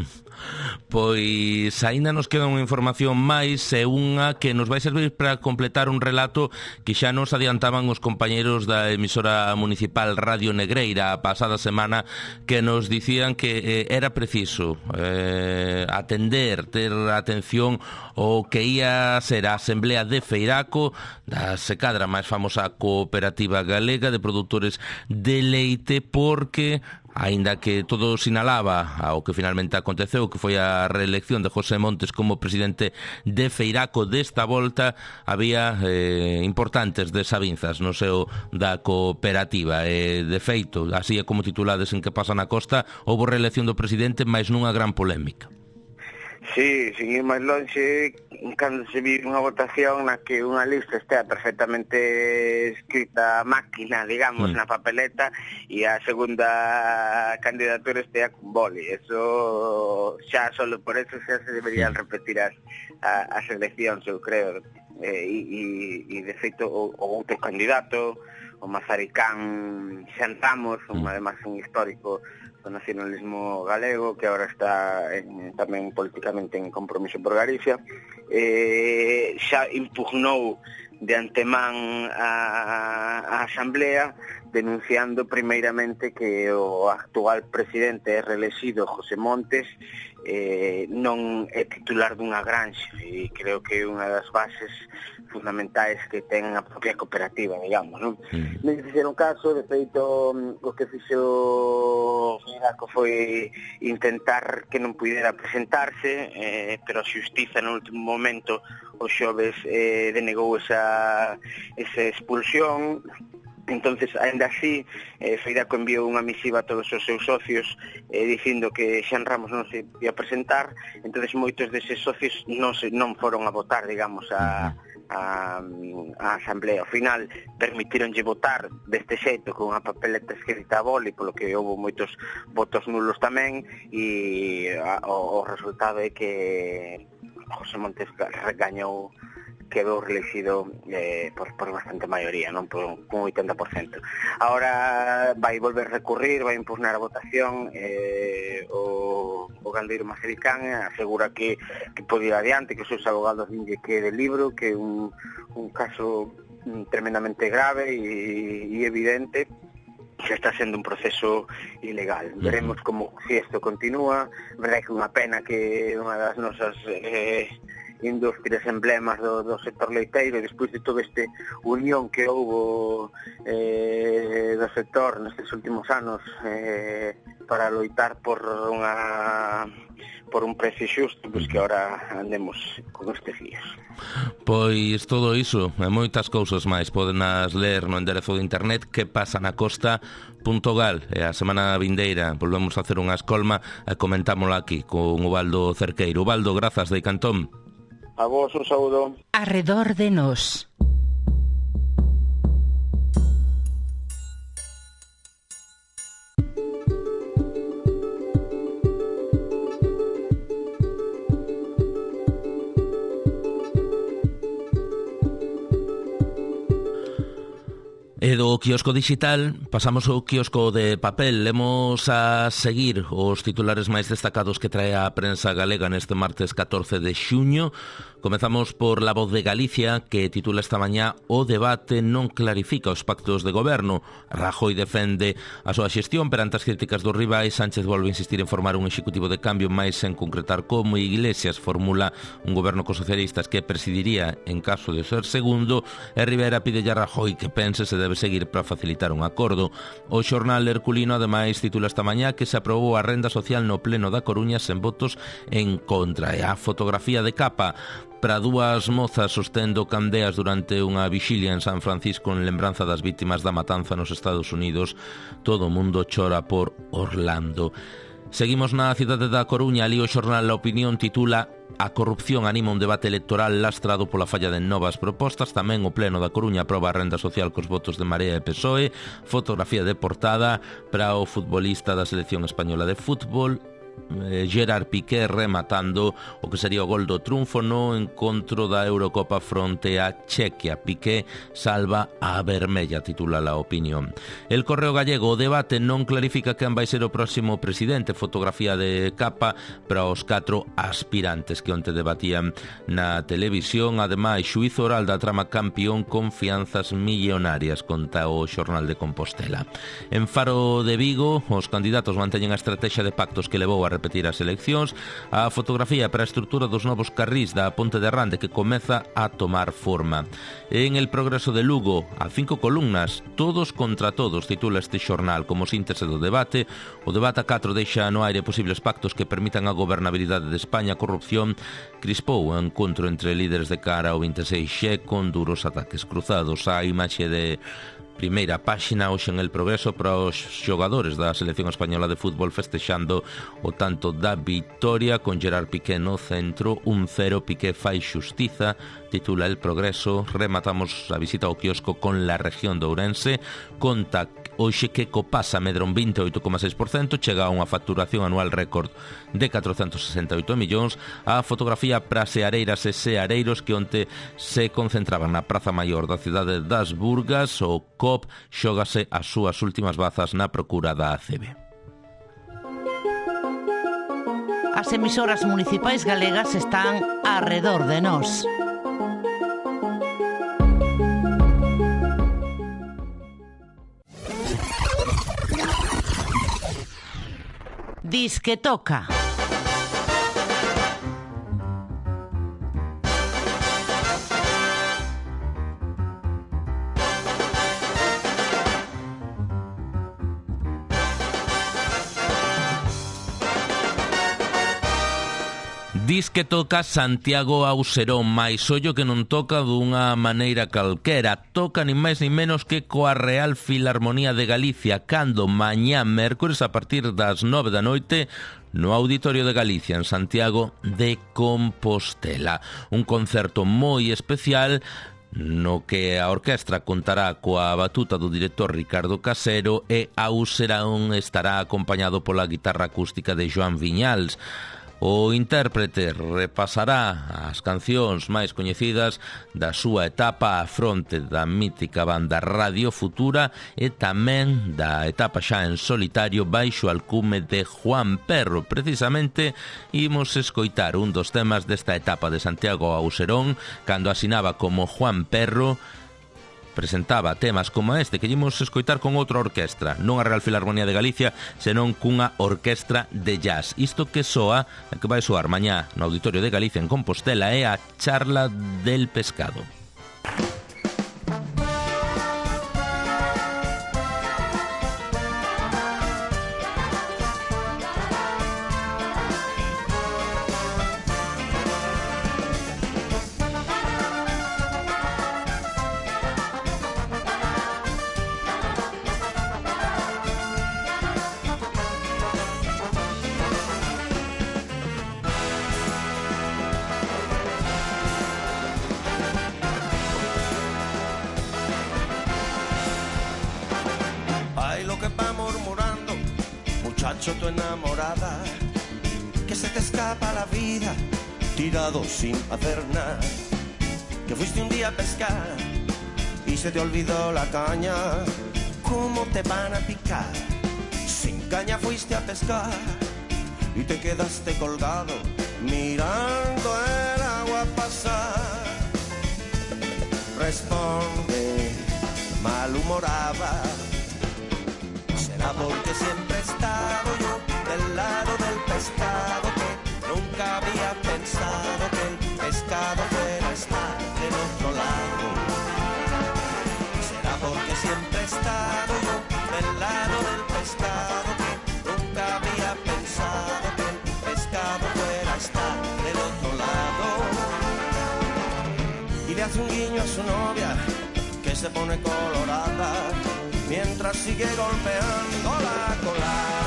Speaker 2: Pois aínda nos queda unha información máis, e unha que nos vai servir para completar un relato que xa nos adiantaban os compañeros da emisora municipal Radio Negreira a pasada semana, que nos dicían que eh, era preciso eh, atender, ter atención o que ia ser a Asamblea de Feiraco, da Secadra, máis famosa cooperativa galega de produtores de leite, porque aínda que todo sinalaba ao que finalmente aconteceu, que foi a reelección de José Montes como presidente de Feiraco desta volta, había eh, importantes desavinzas no seo da cooperativa. E, de feito, así é como titulades en Que pasa na costa, houbo reelección do presidente, máis nunha gran polémica.
Speaker 20: Sí, sin ir máis longe, cando se vive unha votación na que unha lista estea perfectamente escrita a máquina, digamos, mm. na papeleta, e a segunda candidatura estea con boli. Eso, xa solo por eso xa se deberían repetir as, as eleccións, eu creo. Eh, e, e, de feito, o, o outro candidato, o Mazaricán Xantamos, un, además un histórico do nacionalismo galego, que agora está en, tamén políticamente en Compromiso por Galicia, eh, xa impugnou de antemán a, a Asamblea, denunciando primeiramente que o actual presidente é reelexido, José Montes, eh, non é titular dunha granxa, e creo que é unha das bases fundamentais que ten a propia cooperativa, digamos, non? Mm. Non fixeron caso, de feito, o que fixo Feiraco foi intentar que non pudera presentarse, eh, pero a xustiza no último momento, o xoves, eh, denegou esa, esa expulsión. Entonces, ainda así, eh, Feiraco enviou unha misiva a todos os seus socios eh, dicindo que Xan Ramos non se ia presentar. Entonces, moitos deses socios non, se, non foron a votar, digamos, a, a, a Asamblea. Ao final, permitironlle votar deste xeito, con unha papeleta escrita a boli, polo que houve moitos votos nulos tamén, e a, o, o resultado é que José Montes gañou, quedou reelexido eh, por, por bastante maioría, non por un, un oitenta por cento. Ahora vai volver a recurrir, vai impugnar a votación, eh, o, o gandeiro Mazaricán asegura que, que pode ir adiante, que os seus abogados dinlle que de libro, que é un, un caso tremendamente grave e, e evidente, que está sendo un proceso ilegal. Veremos como si isto continúa. Verdade que unha pena que unha das nosas eh, industrias emblemas do, do sector leiteiro, e despois de todo este unión que houbo eh, do sector nestes últimos anos eh, para loitar por unha por un precio xusto, pois que agora andemos con estes líos.
Speaker 2: Pois todo iso e moitas cousas máis podenas ler no enderezo de internet que pasa na costa punto gal, e a semana vindeira volvemos a hacer unha escolma e comentámosla aquí con Ubaldo Cerqueiro. Ubaldo, grazas de Cantón.
Speaker 20: A vos un saúdo.
Speaker 19: Arredor de nós.
Speaker 2: E do quiosco digital pasamos ao quiosco de papel. Lemos a seguir os titulares máis destacados que trae a prensa galega neste martes catorce de xuño. Comezamos por La Voz de Galicia, que titula esta mañá: o debate non clarifica os pactos de goberno. Rajoy defende a súa xestión perante as críticas dos rivais. Sánchez volve a insistir en formar un executivo de cambio, máis en concretar como. Iglesias formula un goberno cos socialistas que presidiría en caso de ser segundo. E Rivera pide a Rajoy que pense se debe seguir para facilitar un acordo. O xornal Herculino ademais titula esta mañá que se aprobou a renda social no pleno da Coruña sen votos en contra. E a fotografía de capa para dúas mozas sostendo candeas durante unha vixilia en San Francisco en lembranza das vítimas da matanza nos Estados Unidos. Todo o mundo chora por Orlando. Seguimos na cidade da Coruña. Ali o xornal La Opinión titula: a corrupción anima un debate electoral lastrado pola falla de novas propostas. Tamén o pleno da Coruña aproba a renda social cos votos de Marea e P S O E. Fotografía de portada para o futbolista da selección española de fútbol, Gerard Piqué, rematando o que sería o gol do triunfo no encontro da Eurocopa fronte a Chequia. Piqué salva a vermella, titula La Opinión. El Correo Gallego: o debate non clarifica quen vai ser o próximo presidente. Fotografía de capa para os catro aspirantes que onte debatían na televisión. Ademais, xuízo oral da trama Campión con fianzas millonarias, conta o xornal de Compostela. En Faro de Vigo, os candidatos manteñen a estrategia de pactos que levou a repetir as eleccións. A fotografía para a estrutura dos novos carrís da Ponte de Arrande que comeza a tomar forma. En El Progreso de Lugo, a cinco columnas, todos contra todos, titula este xornal como síntese do debate. O debate a catro deixa no aire posibles pactos que permitan a gobernabilidade de España. A corrupción crispou o encontro entre líderes de cara ao vinte e seis xe con duros ataques cruzados. A imaxe de primeira páxina hoxe en El Progreso para os xogadores da selección española de fútbol festexando o tanto da vitoria con Gerard Piqué no centro. Un cero, Piqué fai xustiza, titula El Progreso. Rematamos a visita ao quiosco con La Región de Ourense. Conta hoxe que Copasa medra un vinte e oito coma seis por cento, chega a unha facturación anual récord de catrocentos sesenta e oito millóns. A fotografía para seareiras e seareiros que onte se concentraban na Praza Maior da cidade das Burgas. O C O P xógase as súas últimas bazas na procura da A C B.
Speaker 1: As emisoras municipais galegas están arredor de nós. Dis que toca.
Speaker 2: Dis que toca Santiago Auserón, máis ollo que non toca dunha maneira calquera. Toca ni máis ni menos que coa Real Filarmonía de Galicia, cando mañá mércores a partir das nove da noite no Auditorio de Galicia, en Santiago de Compostela. Un concerto moi especial no que a orquestra contará coa batuta do director Ricardo Casero e Auserón estará acompañado pola guitarra acústica de Joan Viñals. O intérprete repasará as cancións máis coñecidas da súa etapa a fronte da mítica banda Radio Futura e tamén da etapa xa en solitario baixo alcume de Juan Perro. Precisamente imos escoitar un dos temas desta etapa de Santiago Auserón cando asinaba como Juan Perro, presentaba temas como este que ímos escoitar con outra orquestra, non a Real Filarmonía de Galicia, senón cunha orquestra de jazz. Isto que soa, que vai soar mañá no Auditorio de Galicia en Compostela, é a Charla del Pescado.
Speaker 21: Tu enamorada, que se te escapa la vida tirado sin hacer nada, que fuiste un día a pescar y se te olvidó la caña. ¿Cómo te van a picar? Sin caña fuiste a pescar y te quedaste colgado mirando el agua pasar. Responde malhumorada, será porque siempre he estado yo del lado del pescado, que nunca había pensado que el pescado fuera estar del otro lado. Será porque siempre he estado yo del lado del pescado, que nunca había pensado que el pescado fuera estar del otro lado. Y le hace un guiño a su novia, que se pone colorada, mientras sigue golpeando la colada.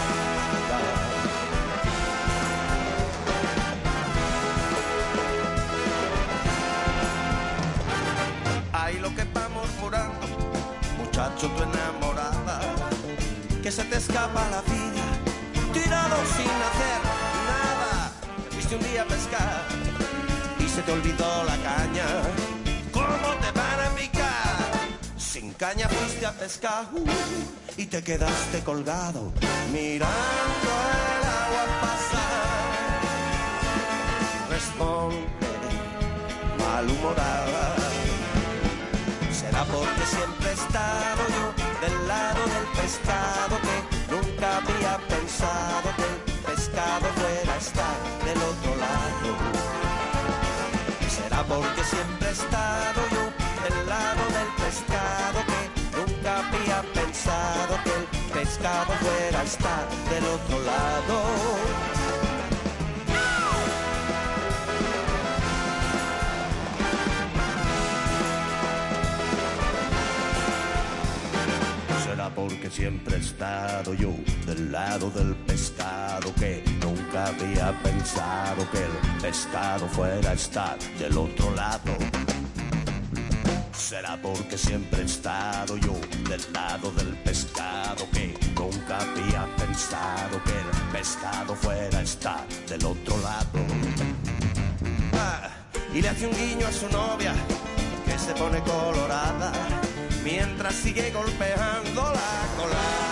Speaker 21: Ay, lo que va murmurando, muchacho, tu enamorada, que se te escapa la vida, tirado sin hacer nada. Te fuiste un día a pescar y se te olvidó la caña. ¿Cómo te van a picar? Sin caña fuiste a pescar uh, y te quedaste colgado mirando el agua pasar. Responde malhumorada, será porque siempre he estado yo del lado del pescado, que nunca había pensado que el pescado fuera estar del otro lado. Será porque siempre he estado yo del lado del pescado, que nunca había pensado que el pescado fuera estar del otro lado. Será porque siempre he estado yo del lado del pescado, que nunca había pensado que el pescado fuera estar del otro lado. Será porque siempre he estado yo del lado del pescado, que nunca había pensado que el pescado fuera estar del otro lado. Ah, y le hace un guiño a su novia, que se pone colorada, mientras sigue golpeando la colada.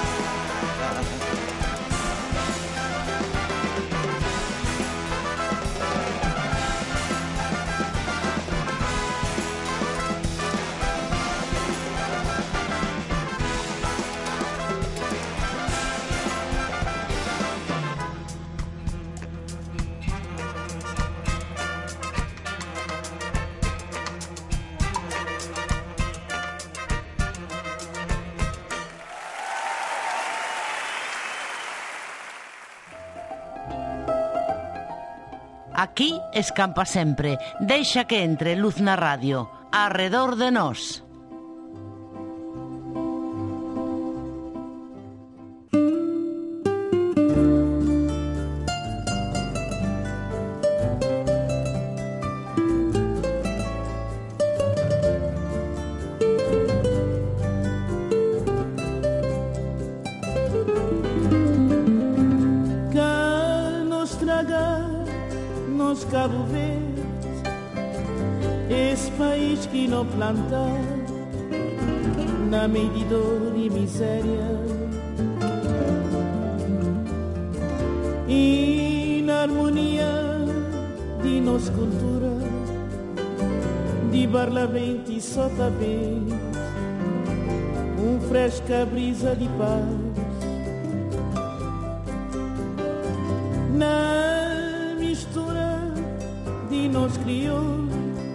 Speaker 1: Aquí escampa sempre, deixa que entre luz na radio, arredor de nós.
Speaker 22: Cabo Verde, esse país que não planta na medidor e miséria, e na harmonia de nossa cultura, de barlavente e só também, fresca brisa de paz. Na mistura de nos criou,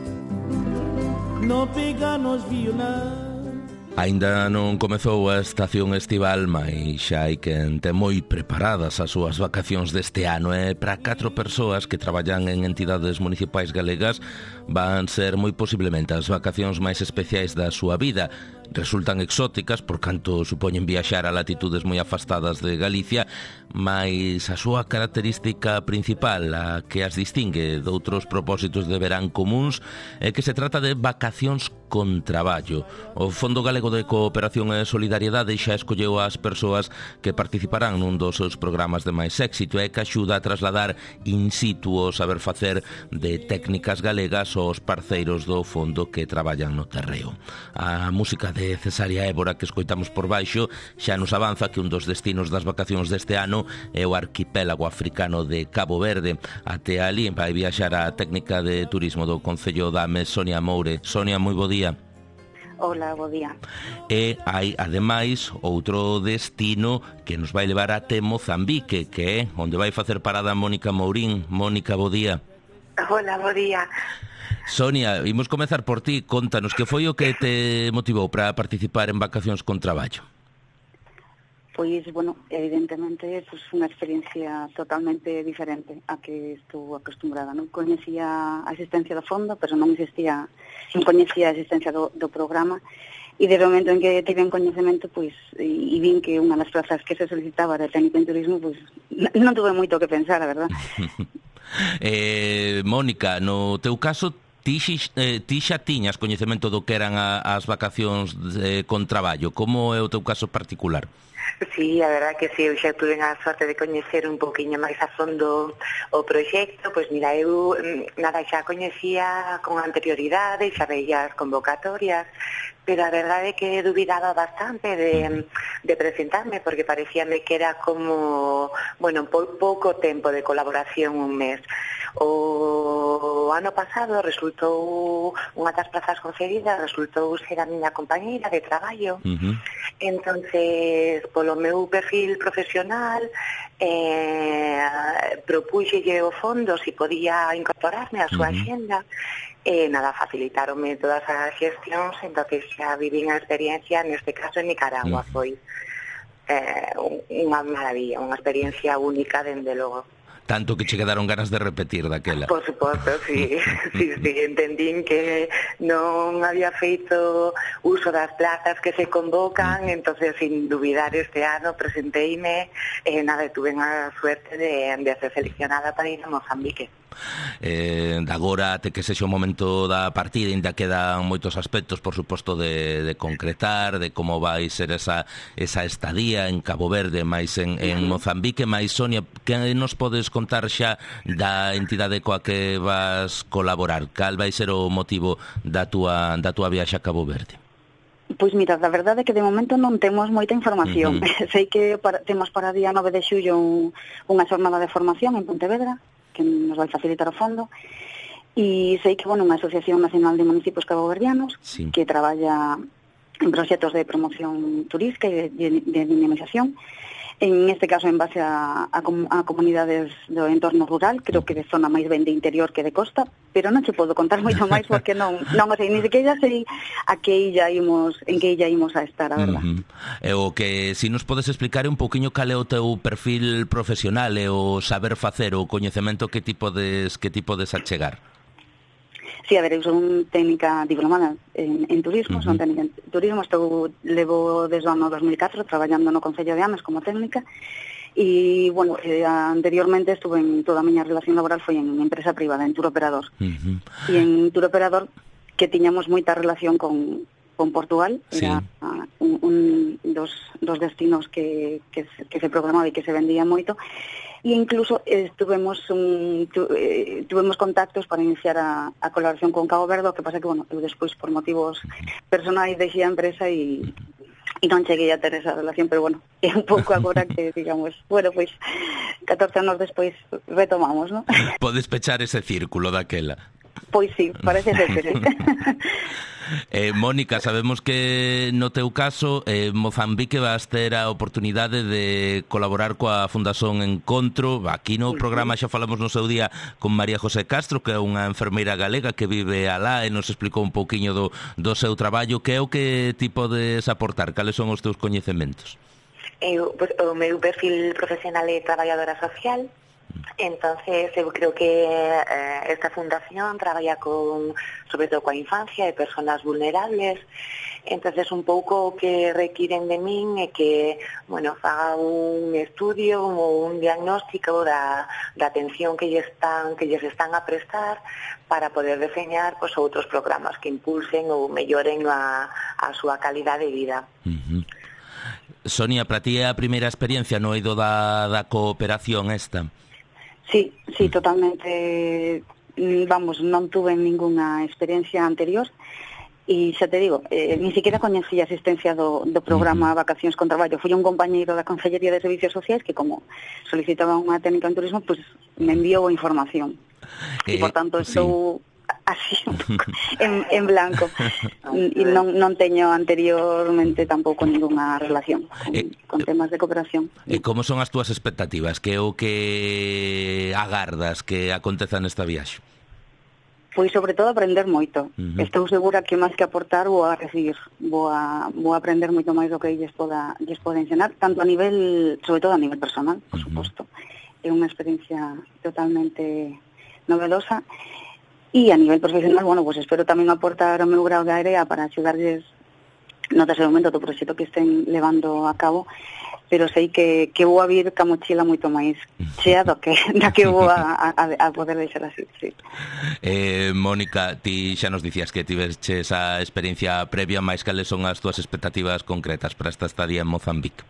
Speaker 22: no pega nos violar.
Speaker 2: Aínda non comezou a estación estival, mais xa hai quen ten moi preparadas as súas vacacións deste ano, e para catro persoas que traballan en entidades municipais galegas van ser moi posiblemente as vacacións máis especiais da súa vida. Resultan exóticas por canto supoñen viaxar a latitudes moi afastadas de Galicia, mais a súa característica principal, a que as distingue doutros propósitos de verán comuns, é que se trata de vacacións con traballo. O Fondo Galego de Cooperación e Solidariedade xa escolleu as persoas que participarán nun dos seus programas de máis éxito e que axuda a trasladar in situ o saber facer de técnicas galegas aos parceiros do fondo que traballan no terreo. A música de Cesaria Évora que escoitamos por baixo xa nos avanza que un dos destinos das vacacións deste ano é o arquipélago africano de Cabo Verde. Até ali vai viaxar a técnica de turismo do Concello da Ames, Sonia Moure. Sonia, moi bo día.
Speaker 3: Hola, bo día.
Speaker 2: E hai, ademais, outro destino que nos vai levar até Mozambique, que é onde vai facer parada Mónica Mourín. Mónica, bo día.
Speaker 3: Hola, bo día.
Speaker 2: Sonia, imos comezar por ti. Contanos, que foi o que te motivou para participar en vacacións con traballo?
Speaker 3: Pois, bueno, evidentemente, pues, unha experiencia totalmente diferente a que estou acostumbrada. Non coñecía a existencia do fondo, pero non existía, non coñecía a existencia do, do programa, e desde o momento en que tive un coñecemento, pois, e, e vin que unha das plazas que se solicitaba era técnico en turismo, pois, non tuve moito que pensar, a verdad.
Speaker 2: eh, Mónica, no teu caso, ti, eh, ti xa tiñas coñecemento do que eran a, as vacacións de, con traballo. Como é o teu caso particular?
Speaker 3: Sí, a verdad que sí, eu xa tuve a sorte de coñecer un poquinho máis a fondo o proxecto. Pois mira, eu nada xa coñecía con anterioridade, xa veía as convocatorias, pero a verdade é que dubidaba bastante de, de presentarme, porque parecíame que era como, bueno, por pouco tempo de colaboración, un mes. O ano pasado resultou unha das plazas concedidas, resultou ser a miña compañeira de traballo. Uh-huh. Entonces, polo meu perfil profesional, eh, propuxelle o fondo se podía incorporarme á súa uh-huh. axenda. E nada, facilitaronme todas as xestións, entonces xa vivín a experiencia, neste caso en Nicaragua, uh-huh. foi eh, unha maravilla, unha experiencia única, dende logo.
Speaker 2: Tanto que che quedaron ganas de repetir daquela.
Speaker 3: Por suposto, sí, sí, sí, entendín que non había feito uso das plazas que se convocan, mm. entonces, sin dubidar, este ano presenteime, e eh, nada, tuve a suerte de, de ser seleccionada para ir a Mozambique.
Speaker 2: Eh, de agora até que sexa o momento da partida ainda quedan moitos aspectos, por suposto, de, de concretar, de como vai ser esa, esa estadía en Cabo Verde, máis en, en Mozambique. Mais, Sonia, que nos podes contar xa da entidade coa que vas colaborar? Cal vai ser o motivo da túa, da túa viaxe a Cabo Verde?
Speaker 3: Pois mira, a verdade é que de momento non temos moita información. Uh-huh. Sei que para, temos para día nove de xullo un, unha xornada de formación en Pontevedra, que nos vai facilitar o fondo, e sei que, bueno, unha Asociación Nacional de Municipios Caboverdianos, sí, que traballa en proxectos de promoción turística e de, de, de dinamización, en este caso en base a, a, a comunidades do entorno rural, creo que de zona máis ben de interior que de costa, pero non che podo contar moito máis porque non non o sei, ni sequera sei a que illa imos, en que illa imos a estar, a verdad.
Speaker 2: Uh-huh. E o que si nos podes explicar un poquinho cal é o teu perfil profesional e o saber facer, o coñecemento que ti podes que ti podes achegar.
Speaker 3: Sí, a ver, eu son técnica diplomada en, en turismo, uh-huh. son técnica en turismo, estou, levo desde o ano dos mil catro traballando no Concello de Ames como técnica, e, bueno, eh, anteriormente estuve en toda a miña relación laboral foi en empresa privada, en tour operador. Uh-huh. E en tour operador que tiñamos moita relación con, con Portugal, sí, era un, un dos, dos destinos que, que, que se programaba e que se vendía moito, e incluso estuvemos un, tu, eh, tuvemos contactos para iniciar a, a colaboración con Cabo Verde, o que pasa que, bueno, eu despois por motivos personais deixei a empresa e e non cheguei a ter esa relación, pero bueno, é un pouco agora que, digamos, bueno, pois pues, catorce anos despois retomamos, ¿no?
Speaker 2: Podes pechar ese círculo daquela.
Speaker 3: Pois sí, parece ser que sí.
Speaker 2: Eh, Mónica, sabemos que no teu caso eh, Mozambique vas ter a oportunidade de colaborar coa Fundación Encontro. Aquí no programa xa falamos no seu día con María José Castro, que é unha enfermeira galega que vive alá e nos explicou un pouquiño do, do seu traballo. Que é o que ti podes aportar? Cales son os teus coñecementos?
Speaker 5: Eu, pues, o meu perfil profesional é traballadora social. Entonces eu creo que eh, esta fundación traballa con, sobre todo coa infancia e persoas vulnerables. Entonces un pouco o que requiren de min é que, bueno, faga un estudio ou un diagnóstico da, da atención que lles están que lles están a prestar para poder deseñar pues, outros programas que impulsen ou melloren a, a súa calidade de vida.
Speaker 2: Uh-huh. Sonia, para ti é a primeira experiencia no eido da, da cooperación esta?
Speaker 3: Sí, sí, totalmente. Vamos, non tuve ninguna experiencia anterior e xa te digo, eh, ni siquiera coñecía a asistencia do, do programa Vacacións con Traballo. Fui un compañeiro da Consellería de Servicios Sociais que, como solicitaba unha técnica en turismo, pues me enviou a información. E, por tanto, estou sí. así, en, en blanco. E non, non teño anteriormente tampouco ninguna relación con, eh, con temas de cooperación.
Speaker 2: E como son as túas expectativas? Que é o que agardas que aconteza nesta viaxe?
Speaker 3: Pois sobre todo aprender moito. Uh-huh. Estou segura que máis que aportar vou a recibir, vou a, vou a aprender moito máis do que lles poda, lles poda ensinar, tanto a nivel, sobre todo a nivel personal, por uh-huh. suposto. É unha experiencia totalmente novedosa. E a nivel profesional, bueno, pues espero tamén aportar o meu grau de área para axudarlles no desenvolvemento do proxecto que estén levando a cabo, pero sei que, que vou a vir ca mochila moito máis chea do que, da que vou a, a, a poder deixar así, sí.
Speaker 2: Eh, Mónica, ti xa nos dicías que tiveches esa experiencia previa, máis cales son as túas expectativas concretas para esta estadía en Mozambique?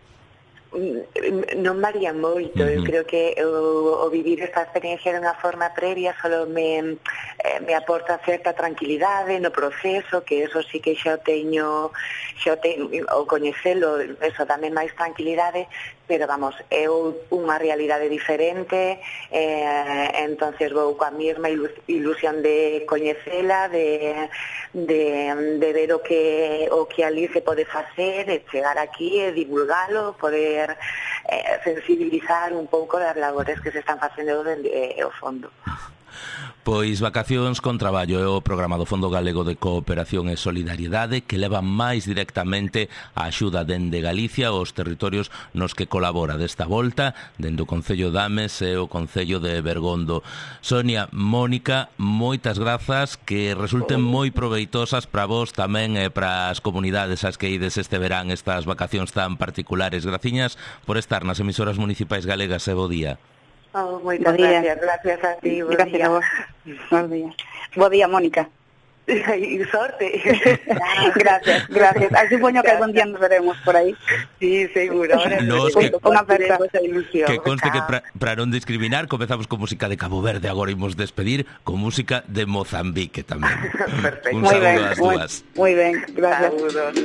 Speaker 5: Non varía moito. Uh-huh. Eu creo que o, o vivir esta experiencia de unha forma previa solo me, eh, me aporta certa tranquilidade no proceso, que eso sí que xa teño, xa teño o coñecelo, eso tamén máis tranquilidade, pero vamos, é unha realidade diferente, eh, entonces vou coa mesma ilusión de coñecela, de, de, de ver o que, o que ali se pode facer, de chegar aquí e divulgalo, poder Eh, sensibilizar un pouco das labores que se están facendo dende eh, o fondo.
Speaker 2: Pois Vacacións con Traballo é o programa do Fondo Galego de Cooperación e Solidariedade que leva máis directamente a axuda dende Galicia aos territorios nos que colabora desta volta, dende o Concello de Ames e o Concello de Bergondo. Sonia, Mónica, moitas grazas, que resulten moi proveitosas para vos tamén e para as comunidades as que ides este verán estas vacacións tan particulares. Graciñas por estar nas emisoras municipais galegas e bo día.
Speaker 5: Oh, moitas gracias, gracias a ti, bo
Speaker 3: gracias
Speaker 5: día.
Speaker 3: A vos. Bo día. Bo día, Mónica.
Speaker 5: Y sorte.
Speaker 3: Gracias, gracias. Así supoño que algún día nos veremos por aí.
Speaker 5: Sí, seguro. Ahora
Speaker 2: nos que,
Speaker 3: con aperta.
Speaker 2: Que conste que para pra non discriminar comezamos con música de Cabo Verde, agora imos despedir con música de Mozambique tamén.
Speaker 5: Perfecto.
Speaker 2: Un saludo ás dúas.
Speaker 3: Moi ben, gracias.
Speaker 5: Saludos.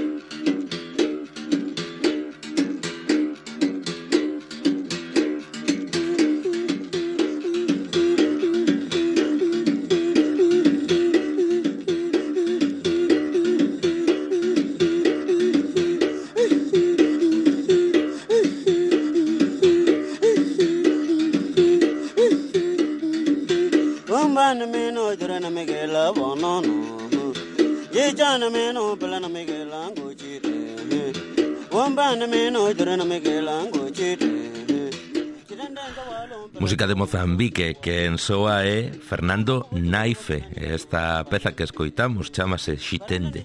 Speaker 2: Música de Mozambique, que en soa é Fernando Naife. Esta peza que escoitamos chamase Xitende.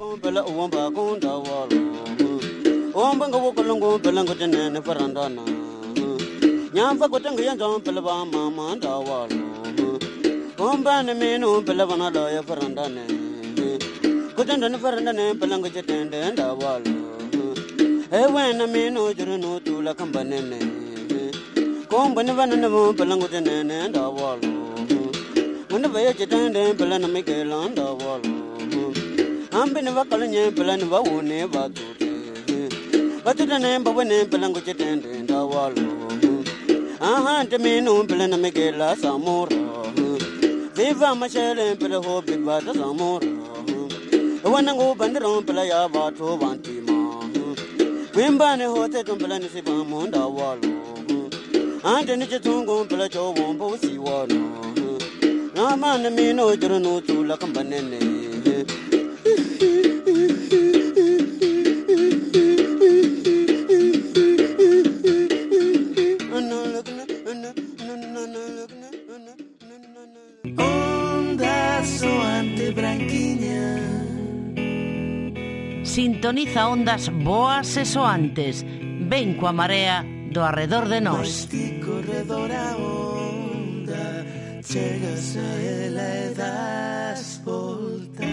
Speaker 6: Kutendani farandane palango chetende ndawalo Ewena mino jurunu tula kambanene Kombani vanane mo palango chetende ndawalo Muna vaya chetende palana mikela ndawalo Ambini vakalanye palani vawune vatute Vatutane mbawene palango chetende ndawalo Ahante mino palana mikela samura Viva machele pele ho viva da zamora. Wanango bandiron pele ya bato bantima. Wimbane ho te tumpela ni siba munda walo. Ante ni chitungo pele cho wombo si walo. Na mane mino juru no tula kambanene.
Speaker 1: Sintoniza ondas boas e soantes. Ven coa marea do arredor de nós.
Speaker 22: Corredor a onda, chegas a ela e das volta.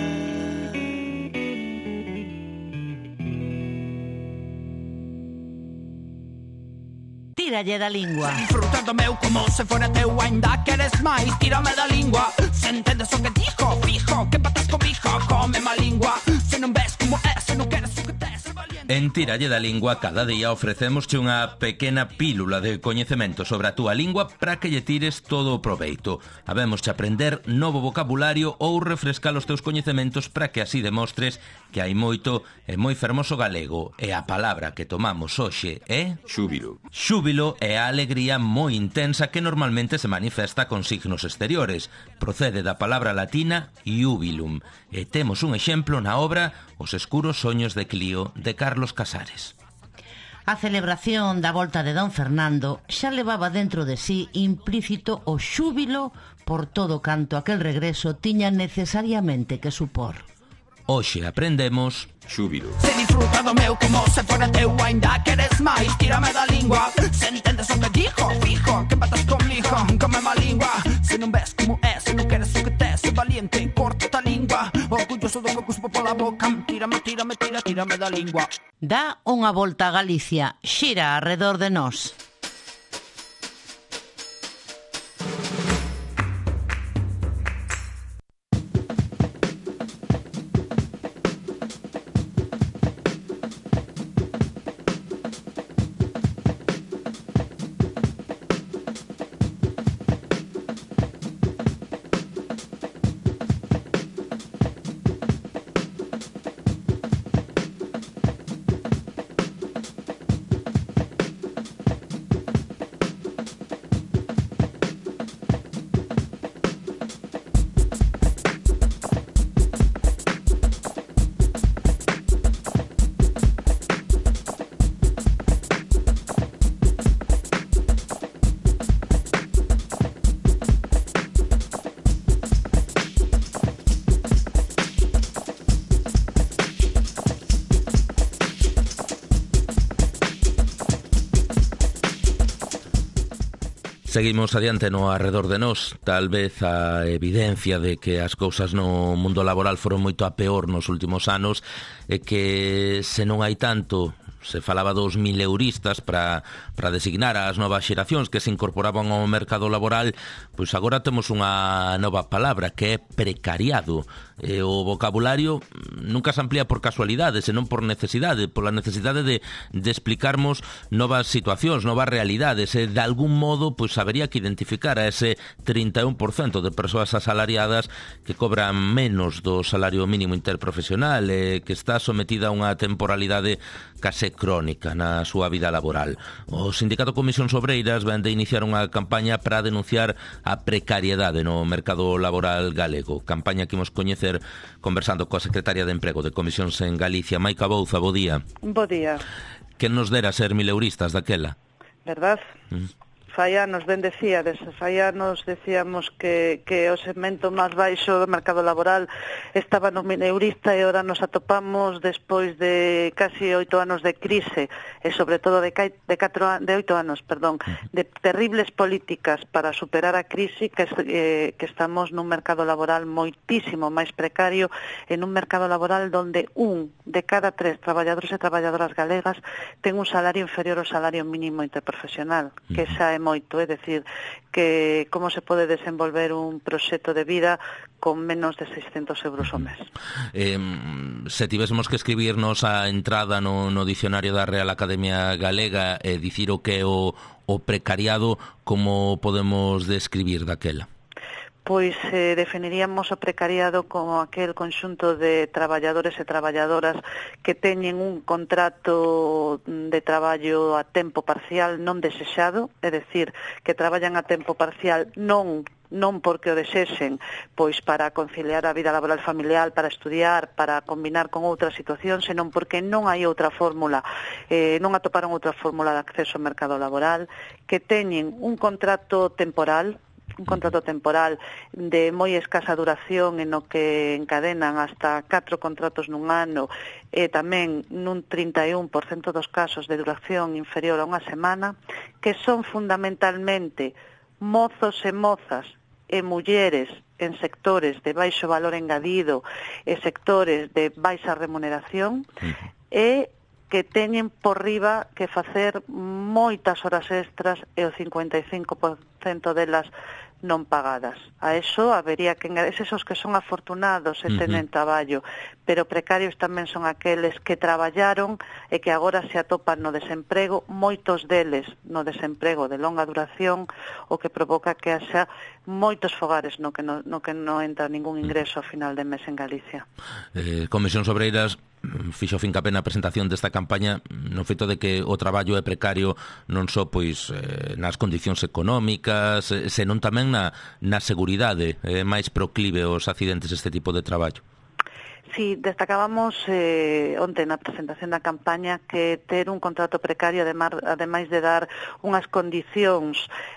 Speaker 1: Tíralle da lingua.
Speaker 7: Disfrutando meu como se fora teu, ainda queres máis, tírame da lingua. Se entendes o que dijo, fijo, que empatas comigo, come má lingua. Se non ves como é, se non queres o que tes, é valiente.
Speaker 2: En Tíralle da Lingua cada día ofrecémosche unha pequena pílula de coñecemento sobre a túa lingua para que lle tires todo o proveito. Habémosche aprender novo vocabulario ou refrescar os teus coñecementos para que así demostres que hai moito e moi fermoso galego. E a palabra que tomamos hoxe é...
Speaker 15: Xúbilo.
Speaker 2: Xúbilo é a alegría moi intensa que normalmente se manifesta con signos exteriores. Procede da palabra latina iubilum. E temos un exemplo na obra Os escuros soños de Clío, de Carlos Casares.
Speaker 1: A celebración da volta de don Fernando xa levaba dentro de sí implícito o xúbilo por todo canto aquel regreso tiña necesariamente que supor.
Speaker 2: Hoxe aprendemos
Speaker 15: xúbilo.
Speaker 7: Se disfruta do meu como se fora teu, ainda queres máis, tírame da lingua. Se entendes o que dijo, fijo, que empatas comigo, come má lingua. Se non ves como é, se non queres o que tes, é valiente, corta a lingua. Orgulloso do que cuspo pola boca, tírame, tírame, tira, tírame da lingua.
Speaker 1: Dá unha volta a Galicia, xira arredor de nós.
Speaker 2: Seguimos adiante no arredor de nós. Tal vez a evidencia de que as cousas no mundo laboral foron moito a peor nos últimos anos é que se non hai tanto, se falaba dos mileuristas para, para designar as novas xeracións que se incorporaban ao mercado laboral, pois agora temos unha nova palabra que é precariado. E o vocabulario nunca se amplía por casualidade, senón por necesidade, pola necesidade de, de explicarmos novas situacións, novas realidades, e de algún modo pois habería que identificar a ese trinta e un por cento de persoas asalariadas que cobran menos do salario mínimo interprofesional e que está sometida a unha temporalidade case crónica na súa vida laboral. O Sindicato Comisións Obreiras ven de iniciar unha campaña para denunciar a precariedade no mercado laboral galego, campaña que imos coñecer conversando coa secretaria de Emprego de Comisións en Galicia, Maica Bouza. Bo día.
Speaker 8: Bo día.
Speaker 2: Que nos dera ser mileuristas daquela?
Speaker 8: Verdad? Mm. Fai anos ben decíades, fai anos decíamos que, que o segmento máis baixo do mercado laboral estaba no mileurista e ora nos atopamos despois de casi oito anos de crise e sobre todo de, de, catro, de oito anos, perdón, de terribles políticas para superar a crise que, eh, que estamos nun mercado laboral moitísimo máis precario, en un mercado laboral donde un de cada tres traballadores e traballadoras galegas ten un salario inferior ao salario mínimo interprofesional, que xa é moito, é dicir, que como se pode desenvolver un proxecto de vida con menos de seiscentos euros ao mes.
Speaker 2: Eh, se tivésemos que escribirnos a entrada no, no dicionario da Real Academia Galega e eh, dicir o que é o, o precariado, como podemos describir daquela?
Speaker 8: pois eh, definiríamos o precariado como aquel conxunto de traballadores e traballadoras que teñen un contrato de traballo a tempo parcial non desexado, é dicir, que traballan a tempo parcial non non porque o desexen, pois para conciliar a vida laboral familiar, para estudiar, para combinar con outras situacións, senón porque non hai outra fórmula, eh, non atoparon outra fórmula de acceso ao mercado laboral, que teñen un contrato temporal, un contrato temporal de moi escasa duración en o que encadenan hasta catro contratos nun ano e tamén nun trinta e un por cento dos casos de duración inferior a unha semana, que son fundamentalmente mozos e mozas e mulleres en sectores de baixo valor engadido e sectores de baixa remuneración e que teñen por riba que facer moitas horas extras e o cincuenta e cinco por cento delas non pagadas. A eso habería que engadir esos que son afortunados e tenen uh-huh. traballo, pero precarios tamén son aqueles que traballaron e que agora se atopan no desemprego, moitos deles no desemprego de longa duración, o que provoca que haxa moitos fogares no que no, no que non entra ningún ingreso a final de mes en Galicia.
Speaker 2: Eh, Comisións Obreiras fixo fincapé na presentación desta campaña no feito de que o traballo é precario non só pois eh, nas condicións económicas, eh, senón tamén na, na seguridade, é eh, máis proclive aos accidentes este tipo de traballo.
Speaker 8: Sí, destacábamos eh, onte na presentación da campaña que ter un contrato precario, ademais, ademais de dar unhas condicións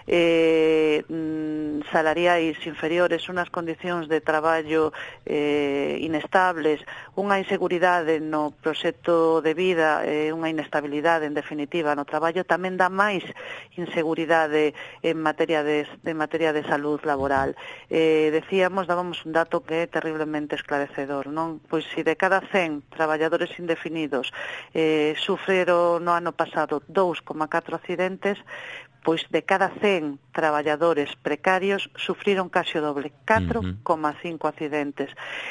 Speaker 8: eh, salariais inferiores, unhas condicións de traballo eh, inestables, unha inseguridade no proxecto de vida, eh, unha inestabilidade en definitiva no traballo, tamén dá máis inseguridade en materia de, de materia de salud laboral. Eh, decíamos, dábamos un dato que é terriblemente esclarecedor, non? Pois se de cada cen traballadores indefinidos eh, sufreron no ano pasado dous coma catro accidentes, pois de cada cen traballadores precarios sufriron case o doble, catro coma cinco accidentes.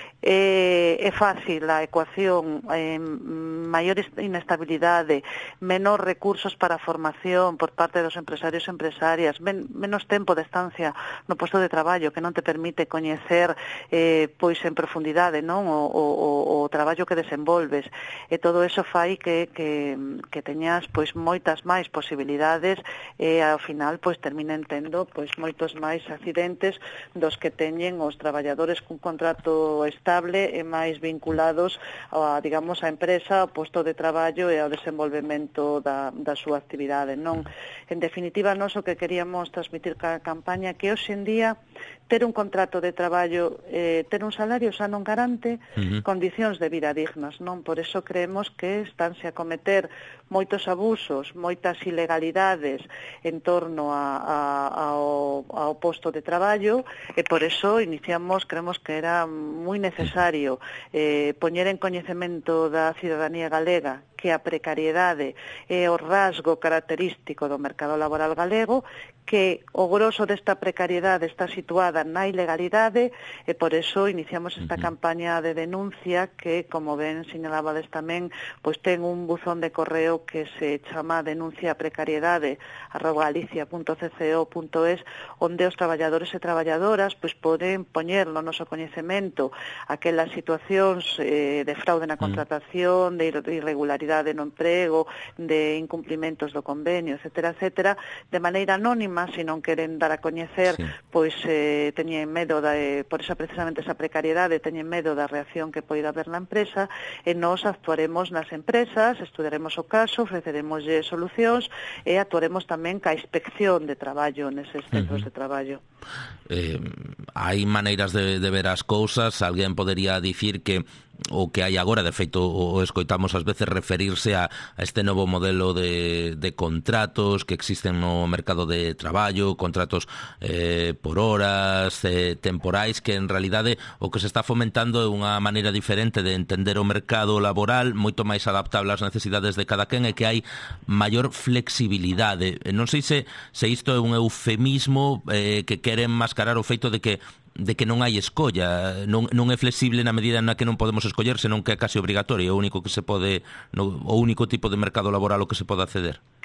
Speaker 8: Eh, é fácil a ecuación, eh, maior inestabilidade, menor recursos para a formación por parte dos empresarios e empresarias, men, menos tempo de estancia no posto de traballo que non te permite coñecer eh, pois en profundidade non o, o, o traballo que desenvolves, e todo eso fai que, que, que teñas pois moitas máis posibilidades e ao final pois terminen tendo pois moitos máis accidentes dos que teñen os traballadores cun contrato estable e máis vinculados a, digamos, a empresa, ao posto de traballo e ao desenvolvemento da, da súa actividade, non? En definitiva, nós o que queríamos transmitir ca campaña que hoxe en día ter un contrato de traballo, eh, ter un salario xa non garante uh-huh. condicións de vida dignas, non? Por eso creemos que estánse a cometer moitos abusos, moitas ilegalidades en torno a, a, ao, ao posto de traballo, e por eso iniciamos, creemos que era moi necesario eh, poñer en coñecemento da cidadanía galega que a precariedade é o rasgo característico do mercado laboral galego, que o grosso desta precariedade está situada na ilegalidade, e por eso iniciamos esta uh-huh. campaña de denuncia que, como ben señalabades tamén, pois ten un buzón de correo que se chama denuncia precariedade arroba galicia punto c c o punto es, onde os traballadores e traballadoras pois poden poñer no noso coñecemento aquelas situacións eh, de fraude na contratación, de irregularidade no emprego, de incumplimentos do convenio, etcétera, etcétera, de maneira anónima, se non queren dar a coñecer, sí. pois eh, teñen medo, da, eh, por esa precisamente esa precariedade, teñen medo da reacción que poida haber na empresa, e nós actuaremos nas empresas, estudaremos o caso, ofreceremoslle solucións e actuaremos tamén ca inspección de traballo neses centros uh-huh. de traballo.
Speaker 2: Eh, hai maneiras de, de ver as cousas. Alguén podería dicir que o que hai agora, de feito o escoitamos ás veces referirse a, a este novo modelo de, de contratos que existen no mercado de traballo, contratos eh, por horas, eh, temporais, que en realidade o que se está fomentando é unha maneira diferente de entender o mercado laboral, moito máis adaptable ás necesidades de cada quen, e que hai maior flexibilidade. Non sei se, se isto é un eufemismo eh, que quere mascarar o feito de que de que non hai escolla, non, non é flexible na medida na que non podemos escoller, senón que é casi obrigatorio, o único que se pode, no, o único tipo de mercado laboral ao que se pode acceder.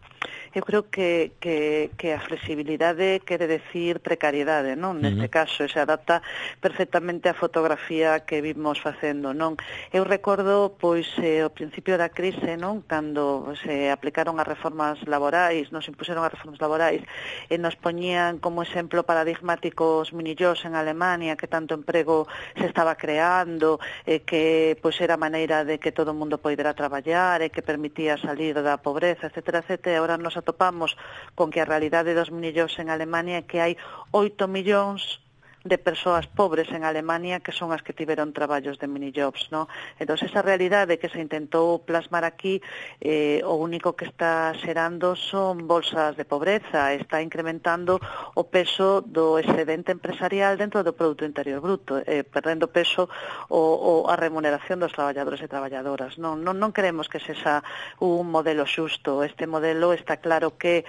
Speaker 8: eu creo que, que, que a flexibilidade quere decir precariedade, non? Neste uh-huh. caso, se adapta perfectamente a fotografía que vimos facendo, non? Eu recordo, pois, eh, ao principio da crise, non? Cando se aplicaron as reformas laborais, nos impuseron as reformas laborais, e nos poñían como exemplo paradigmático os minijobs en Alemania, que tanto emprego se estaba creando, e que, pois, era a maneira de que todo o mundo poidera traballar, e que permitía salir da pobreza, etcétera, etcétera. Agora nos atopamos con que a realidade dos minijobs en Alemania é que hai oito millóns de persoas pobres en Alemania que son as que tiveron traballos de minijobs, ¿no? Entón, esa realidade que se intentou plasmar aquí, eh, o único que está xerando son bolsas de pobreza, está incrementando o peso do excedente empresarial dentro do Produto Interior Bruto, eh, perdendo peso o, o a remuneración dos traballadores e traballadoras. Non, non, non queremos que sexa un modelo xusto. Este modelo está claro que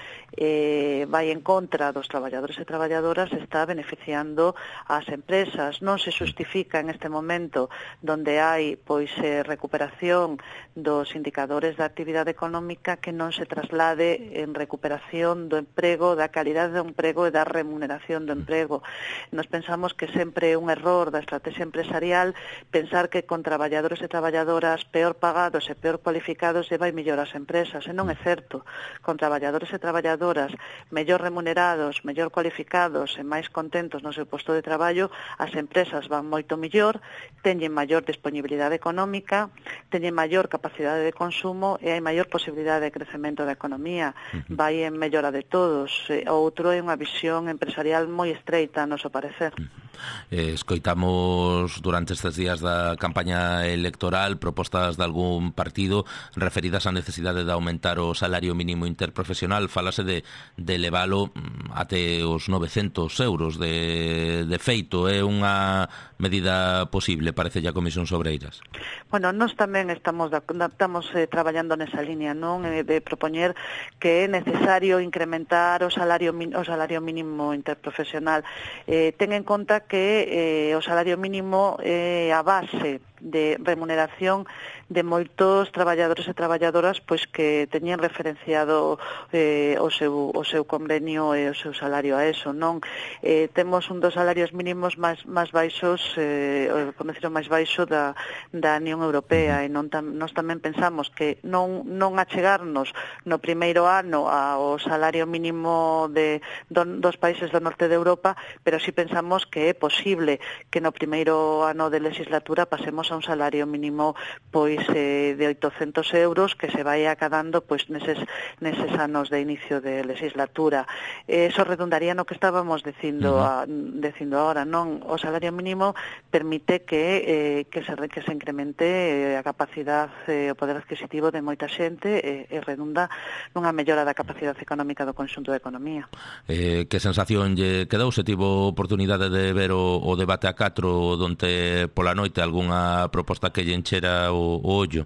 Speaker 8: eh, vai en contra dos traballadores e traballadoras, está beneficiando as empresas. Non se xustifica en este momento donde hai pois eh, recuperación dos indicadores da actividade económica que non se traslade en recuperación do emprego, da calidade do emprego e da remuneración do emprego. Nos pensamos que sempre é un error da estrategia empresarial pensar que con traballadores e traballadoras peor pagados e peor cualificados e vai mellor as empresas, e non é certo. Con traballadores e traballadoras mellor remunerados, mellor cualificados e máis contentos no seu posto de traballo, as empresas van moito mellor, teñen maior disponibilidade económica, teñen maior capacidade de consumo e hai maior posibilidade de crecemento da economía. Uh-huh. Vai en mellora de todos. O outro é unha visión empresarial moi estreita, a noso parecer. Uh-huh.
Speaker 2: Eh, escoitamos durante estes días da campaña electoral propostas de algún partido referidas á necesidade de aumentar o salario mínimo interprofesional. Fálase de, de elevalo até os novecentos euros. De, de feito, é unha medida posible, parece a Comisión Obreiras?
Speaker 8: Bueno, nós tamén estamos, estamos eh, traballando nesa línea, non? Eh, de propoñer que é necesario incrementar o salario, o salario mínimo interprofesional. Eh, ten en conta que eh, o salario mínimo é eh, a base de remuneración de moitos traballadores e traballadoras pois que teñen referenciado eh, o, seu, o seu convenio e o seu salario a eso, non? Eh, temos un dos salarios mínimos máis, máis baixos, eh, o convenido máis baixo da, da Unión Europea, e non tam, nós tamén pensamos que non, non achegarnos no primeiro ano ao salario mínimo de, do, dos países do norte de Europa, pero si pensamos que é posible que no primeiro ano de legislatura pasemos a un salario mínimo pois eh, de oitocentos euros que se vai acadando pois neses, neses anos de inicio de legislatura. Eh, eso redundaría no que estábamos dicindo, uh-huh. a, dicindo ahora, non? O salario mínimo permite que, eh, que, se, que se incremente eh, a capacidade, eh, o poder adquisitivo de moita xente e, e redunda nunha mellora da capacidade económica do conxunto da economía.
Speaker 2: Eh, que sensación lle quedou? Se tivo oportunidade de ver o, o debate a catro donde pola noite algunha proposta que lle enchera o, o ollo?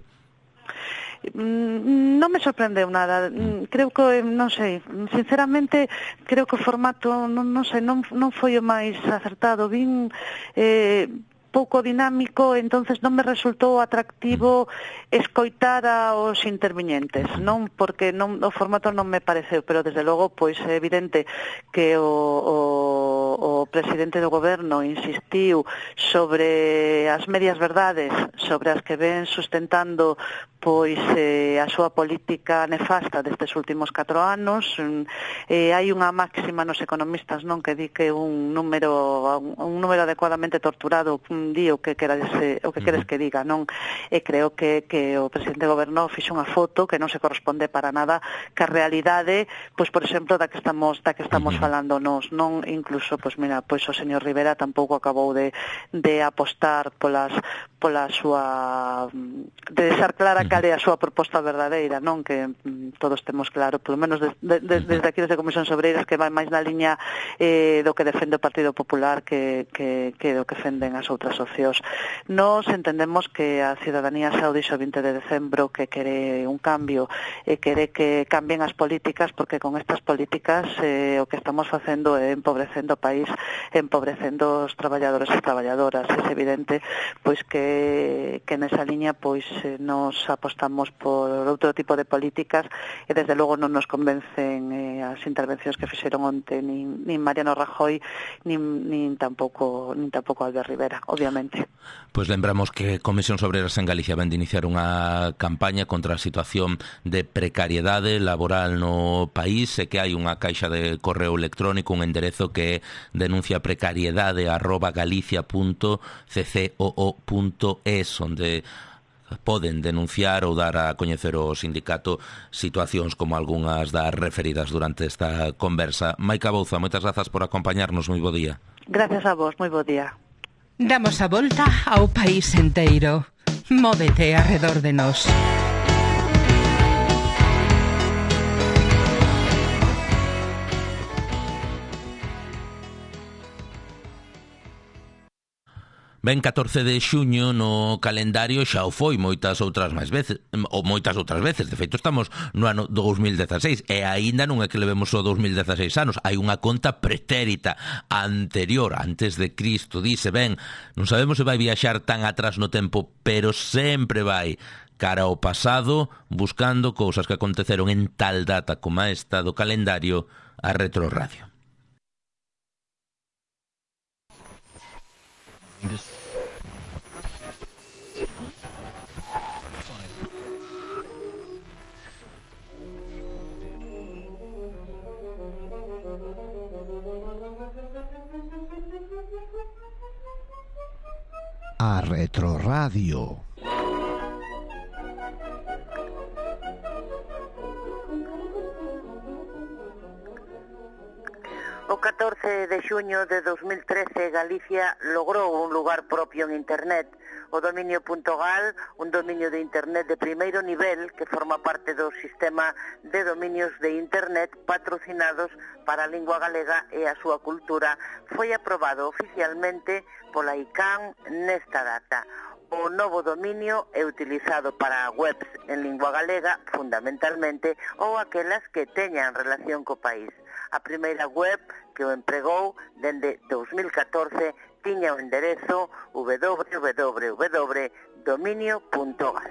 Speaker 8: Non me sorprendeu nada. Creo que, non sei, sinceramente creo que o formato non, non sei, non, non foi o máis acertado. Vin eh, pouco dinámico, entonces non me resultou atractivo escoitar aos interviñentes, non? Porque non, o formato non me pareceu, pero desde logo pois é evidente que o, o, o presidente do goberno insistiu sobre as medias verdades, sobre as que ven sustentando pois eh, a súa política nefasta destes últimos catro anos. Eh, hai unha máxima nos economistas, non, que di que un número un número adecuadamente torturado di o que queres, o que queres que diga, non? E creo que, que o presidente do goberno fixo unha foto que non se corresponde para nada ca realidade, pois por exemplo, da que estamos da que estamos uh-huh. falando nos, non? Incluso, pois mira, pois o señor Rivera tampouco acabou de, de apostar polas pola súa de deixar clara uh-huh. cal é a súa proposta verdadeira, non? Que mm, todos temos claro, polo menos de, de, de, desde aquí desde Comisión Obreiras, que vai máis na liña eh, do que defende o Partido Popular que, que, que do que defenden as outras socios. Nos entendemos que a cidadanía xa o dixo o vinte de decembro que quere un cambio e quere que cambien as políticas, porque con estas políticas eh, o que estamos facendo é empobrecendo o país, empobrecendo os traballadores e traballadoras. É evidente pois que que, que nesa liña pois eh, nos apostamos por outro tipo de políticas e desde logo non nos convencen eh, as intervencións que fixeron onte nin, nin Mariano Rajoy nin, nin tampouco nin tampouco Albert Rivera, obviamente.
Speaker 2: Pois lembramos que Comisións Obreras en Galicia ven de iniciar unha campaña contra a situación de precariedade laboral no país e que hai unha caixa de correo electrónico, un enderezo que é denuncia precariedade arroba galicia punto c c o o punto es, onde poden denunciar ou dar a coñecer o sindicato situacións como algunhas das referidas durante esta conversa. Maica Bouza, moitas grazas por acompañarnos, moi bo día.
Speaker 8: Gracias a vos, moi bo día.
Speaker 19: Damos a volta ao país enteiro. Móvete arredor de nós.
Speaker 2: Ben catorce de xuño no calendario xa o foi moitas outras máis veces, ou moitas outras veces, de feito estamos no ano dous mil dezaseis e aínda non é que levemos o dous mil dezaseis anos, hai unha conta pretérita anterior, antes de Cristo, dice, ben, non sabemos se vai viaxar tan atrás no tempo, pero sempre vai cara ao pasado, buscando cousas que aconteceron en tal data como esta do calendario, a Retroradio.
Speaker 9: A Retroradio.
Speaker 10: O catorce de xuño de dos mil trece, Galicia logrou un lugar propio en Internet. O dominio punto gal, un dominio de Internet de primeiro nivel que forma parte do sistema de dominios de Internet patrocinados para a lingua galega e a súa cultura, foi aprobado oficialmente pola I C A N nesta data. O novo dominio é utilizado para webs en lingua galega, fundamentalmente, ou aquelas que teñan relación co país. A primeira web que o empregou dende dos mil catorce tiña o enderezo w w w punto dominio punto gal.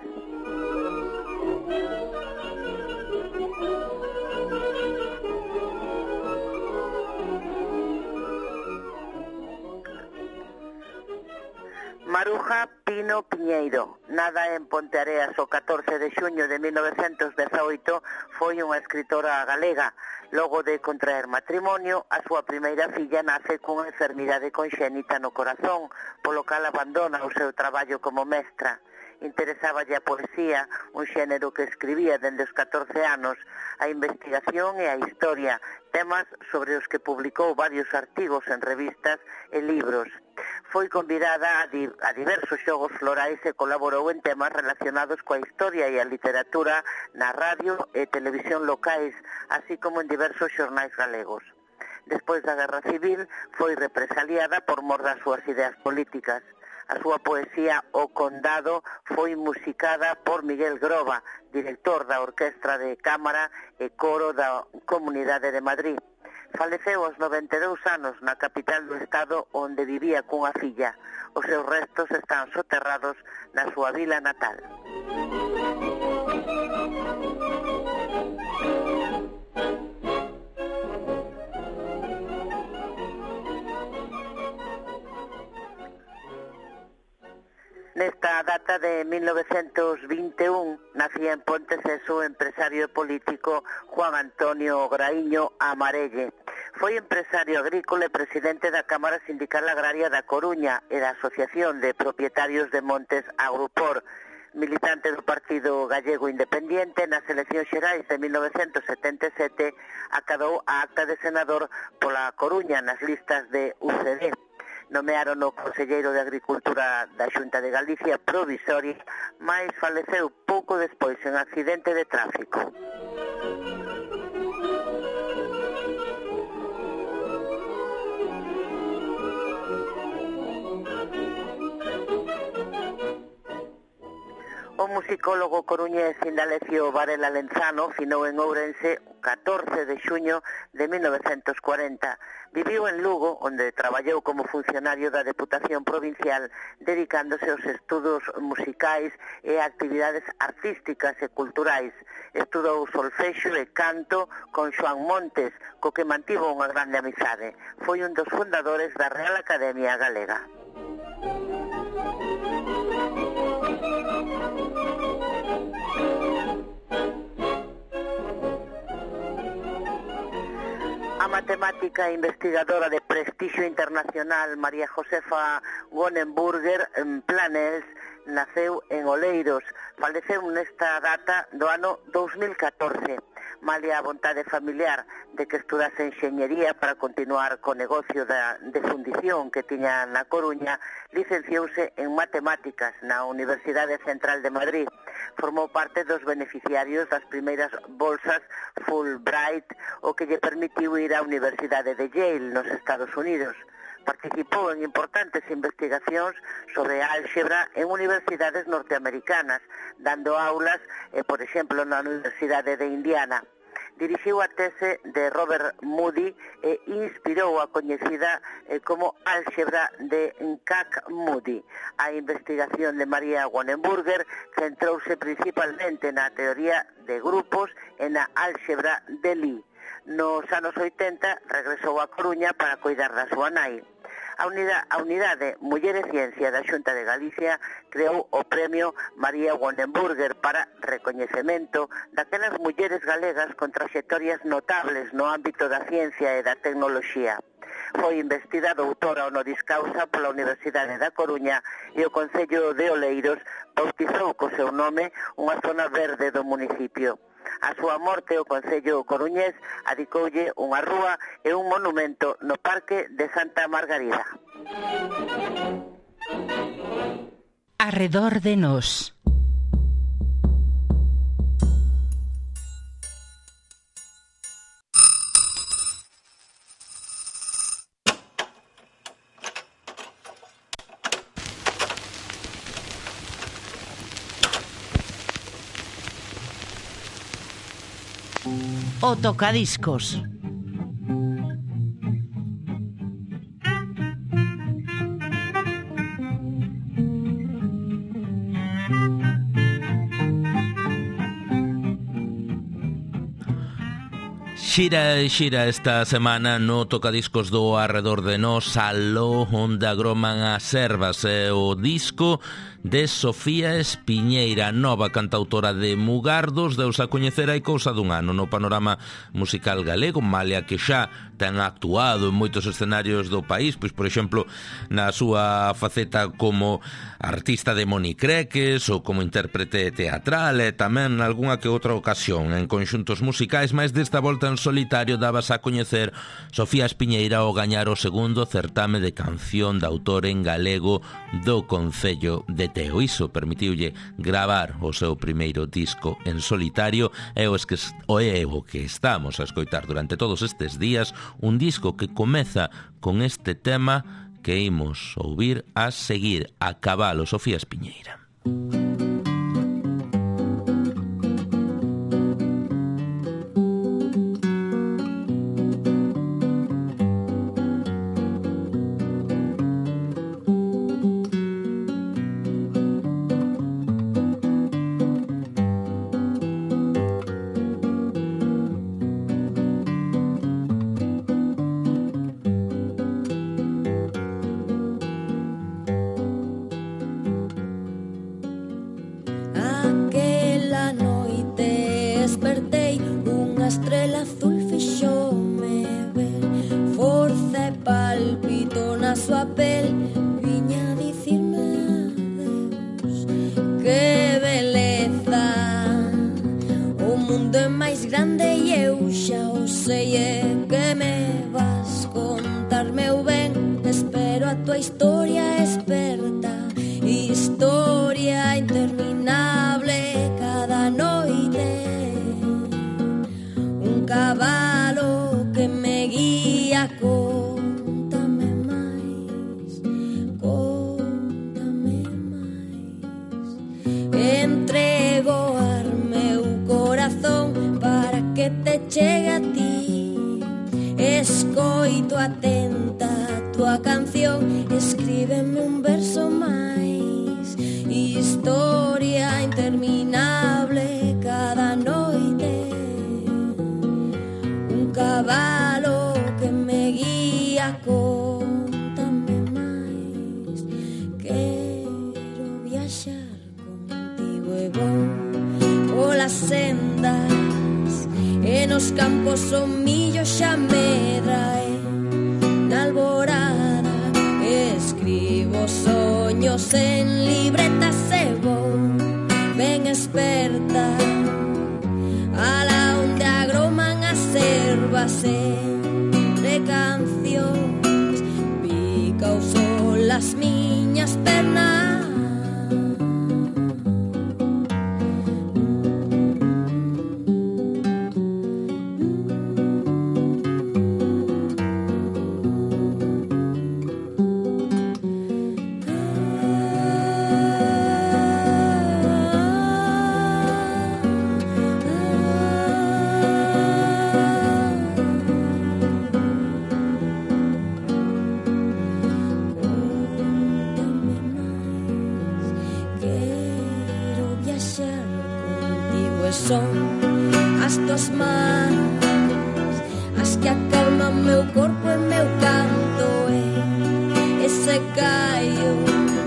Speaker 10: Maruja Pino Piñeiro, nada en Ponteareas o catorce de xuño de mil novecentos dezaoito, foi unha escritora galega. Logo de contraer matrimonio, a súa primeira filla nace cunha enfermidade conxénita no corazón, polo cal abandona o seu traballo como mestra. Interesáballe a poesía, un xénero que escribía dende os catorce anos, a investigación e a historia, temas sobre os que publicou varios artigos en revistas e libros. Foi convidada a, di a diversos xogos florais e colaborou en temas relacionados coa historia e a literatura na radio e televisión locais, así como en diversos xornais galegos. Despois da Guerra Civil, foi represaliada por mor das súas ideas políticas. A súa poesía O Condado foi musicada por Miguel Groba, director da Orquestra de Cámara e Coro da Comunidade de Madrid. Faleceu aos noventa e dous anos na capital do estado onde vivía cunha filla. Os seus restos están soterrados na súa vila natal. Nesta data de mil novecentos vinte e un nacía en Ponteceso o empresario político Juan Antonio Graíño Amarelle. Foi empresario agrícola e presidente da Cámara Sindical Agraria da Coruña e da Asociación de Propietarios de Montes Agrupor. Militante do Partido Gallego Independiente, nas eleccións xerais de mil novecentos setenta e sete acadou a acta de senador pola Coruña nas listas de U C D. Nomearon o conselleiro de Agricultura da Xunta de Galicia provisoria, mais faleceu pouco despois en accidente de tráfico. O O musicólogo coruñés Indalecio Varela Lenzano finou en Ourense o catorce de xuño de mil novecientos cuarenta. Viviu en Lugo, onde traballou como funcionario da Deputación Provincial, dedicándose aos estudos musicais e actividades artísticas e culturais. Estudou solfexo e canto con Xoán Montes, co que mantivo unha grande amizade. Foi un dos fundadores da Real Academia Galega. A matemática e investigadora de prestixio internacional María Josefa Wonenburger Planels naceu en Oleiros, faleceu nesta data do ano dous mil catorce. Malia a vontade familiar de que estudase enxeñería para continuar co negocio da, de fundición que tiña na Coruña, licenciouse en matemáticas na Universidade Central de Madrid. Formou parte dos beneficiarios das primeiras bolsas Fulbright, o que lle permitiu ir á Universidade de Yale, nos Estados Unidos. Participou en importantes investigacións sobre álxebra en universidades norteamericanas, dando aulas, eh, por exemplo, na Universidade de Indiana. Dirixiu a tese de Robert Moody e inspirou a coñecida eh, como álxebra de Kac-Moody. A investigación de María Wonenburger centrouse principalmente na teoría de grupos e na álxebra de Lie. Nos anos oitenta regresou a Coruña para coidar da súa nai. A unidade, a unidade Muller e Ciencia da Xunta de Galicia creou o premio María Wonenburger para recoñecemento daquelas mulleres galegas con traxectorias notables no ámbito da ciencia e da tecnoloxía. Foi investida doutora honoris causa pola Universidade da Coruña e o Concello de Oleiros bautizou co seu nome unha zona verde do municipio. A súa morte, o Concello coruñés adicoulle unha rúa e un monumento no Parque de Santa Margarida.
Speaker 19: Arredor de nós.
Speaker 1: O tocadiscos.
Speaker 2: Xira e xira esta semana no tocadiscos do Arredor de Nós, aló onde agroman as ervas, e o disco de Sofía Espiñeira, nova cantautora de Mugardos, deus a coñecer hai cousa dun ano no panorama musical galego, malia que xa ten actuado en moitos escenarios do país, pois por exemplo na súa faceta como artista de monicreques ou como intérprete teatral, e tamén algunha que outra ocasión en conxuntos musicais, mas desta volta en solitario dabas a coñecer Sofía Espiñeira ao gañar o segundo certame de canción de autor en galego do Concello de Teo. Iso permitiulle gravar o seu primeiro disco en solitario, e o, que, o é o que estamos a escoitar durante todos estes días, un disco que comeza con este tema que imos ouvir a seguir, A Cabalo, Sofía Espiñeira.
Speaker 11: Entre moito atenta a tua canción. Escríbeme un verso máis, historia interminable cada noite. Un cabalo que me guía, contame máis. Quero viaxar contigo e vou polas sendas e nos campos o millo xa medra e na alborada escribo soños en libretas e vou ben experta ala onde agroman as ervas entre cancións. Pica o sol as miñas pernas, son as tuas mans as que acalman meu corpo e meu canto e ese caio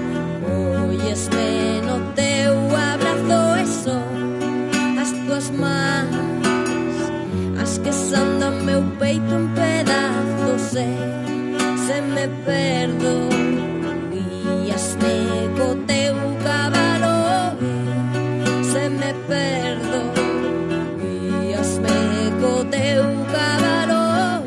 Speaker 11: oyesme no teu abrazo e son as tuas mans as que sandan meu peito en pedazos e se me perdo guíasme co teu cabalo e se me perdo co teu cabalo.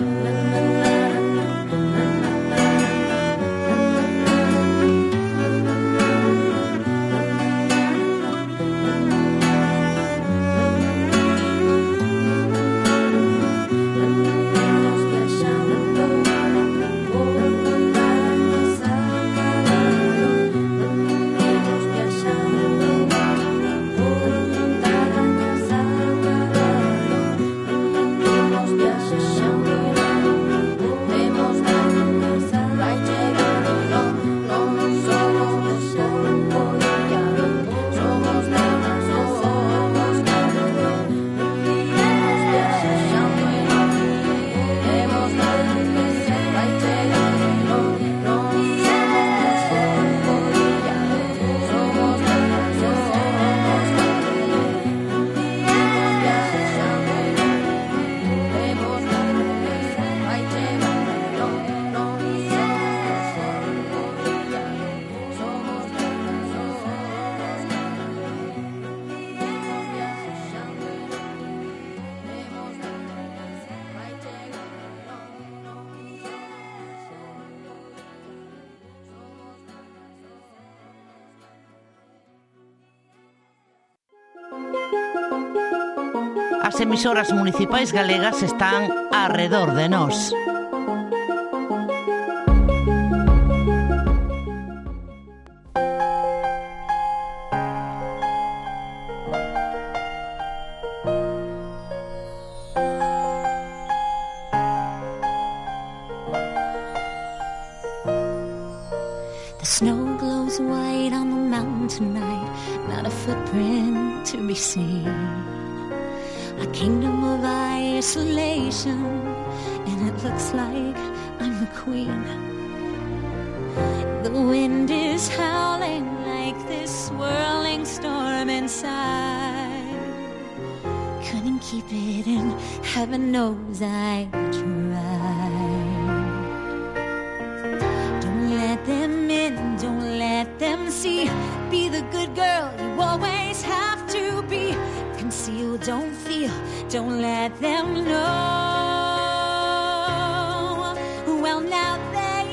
Speaker 1: As emisoras municipais galegas están arredor de nós.
Speaker 12: The snow glows white on the mountain tonight, not a footprint to be seen. A kingdom of isolation, and it looks like I'm the queen. The wind is howling like this swirling storm inside. Couldn't keep it in, heaven knows I tried. Don't let them in, don't let them see. Be the good girl you always have to be. Conceal, don't feel, don't let them know. Well, now they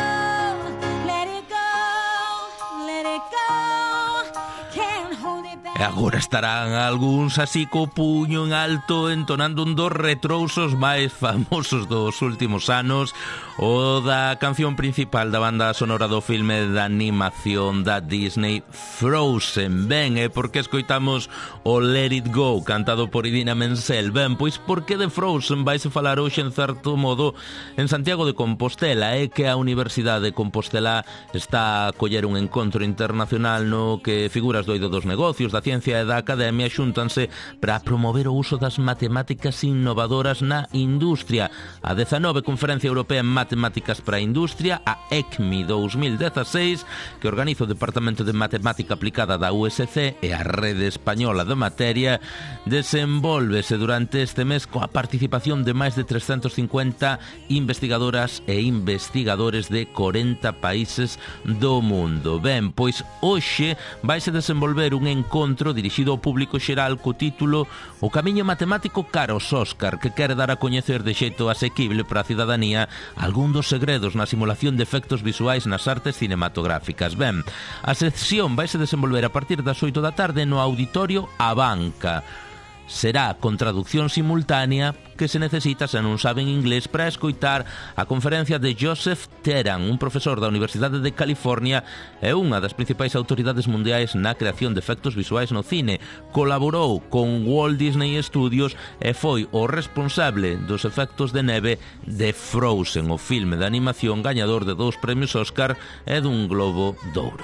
Speaker 12: know. Let it go, let it go. Can't hold it back.
Speaker 2: E agora estarán algúns así co puño en alto entonando un dos retrousos máis famosos dos últimos anos, o da canción principal da banda sonora do filme de animación da Disney Frozen. Ben, e por que escoitamos o Let It Go cantado por Idina Menzel? Ben, pois porque de Frozen vaise falar hoxe en certo modo en Santiago de Compostela. É que a Universidade de Compostela está a coller un encontro internacional no que figuras do eido dos negocios, da ciencia e da academia xúntanse para promover o uso das matemáticas innovadoras na industria. A dezanove Conferencia Europea en Matemáticas para a Industria, a E C M I dous mil dezaseis, que organiza o Departamento de Matemática Aplicada da U S C e a Rede Española de Materia, desenvólvese durante este mes coa participación de máis de trescentas cincuenta investigadoras e investigadores de corenta países do mundo. Ben, pois hoxe vaise desenvolver un encontro dirixido ao público xeral co título O camiño matemático cara aos Óscar, que quere dar a coñecer de xeito asequible para a cidadanía algún dos segredos na simulación de efectos visuais nas artes cinematográficas. Ben, a sesión vaise desenvolver a partir das oito da tarde no Auditorio A Banca. Será con traducción simultánea que se necesita se non saben inglés para escoitar a conferencia de Joseph Teran, un profesor da Universidade de California e unha das principais autoridades mundiais na creación de efectos visuais no cine. Colaborou con Walt Disney Studios e foi o responsable dos efectos de neve de Frozen, o filme de animación gañador de dous premios Óscar e dun Globo de Ouro.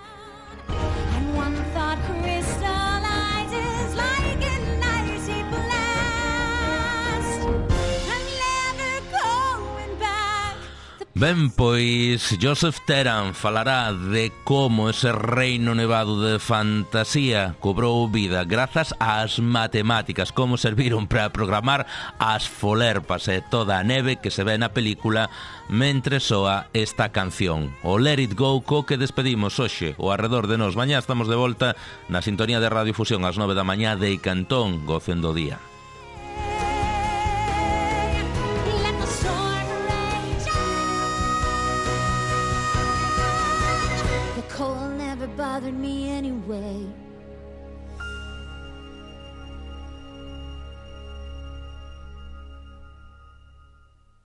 Speaker 2: Ben, pois Joseph Teran falará de como ese reino nevado de fantasía cobrou vida grazas ás matemáticas, como serviron para programar as folerpas e toda a neve que se ve na película mentre soa esta canción. O Let It Go co que despedimos hoxe o arredor de nós. Mañá estamos de volta na sintonía de Radio Fusión ás nove da mañá de Cantón. Gocen do día.
Speaker 11: Bothered me anyway.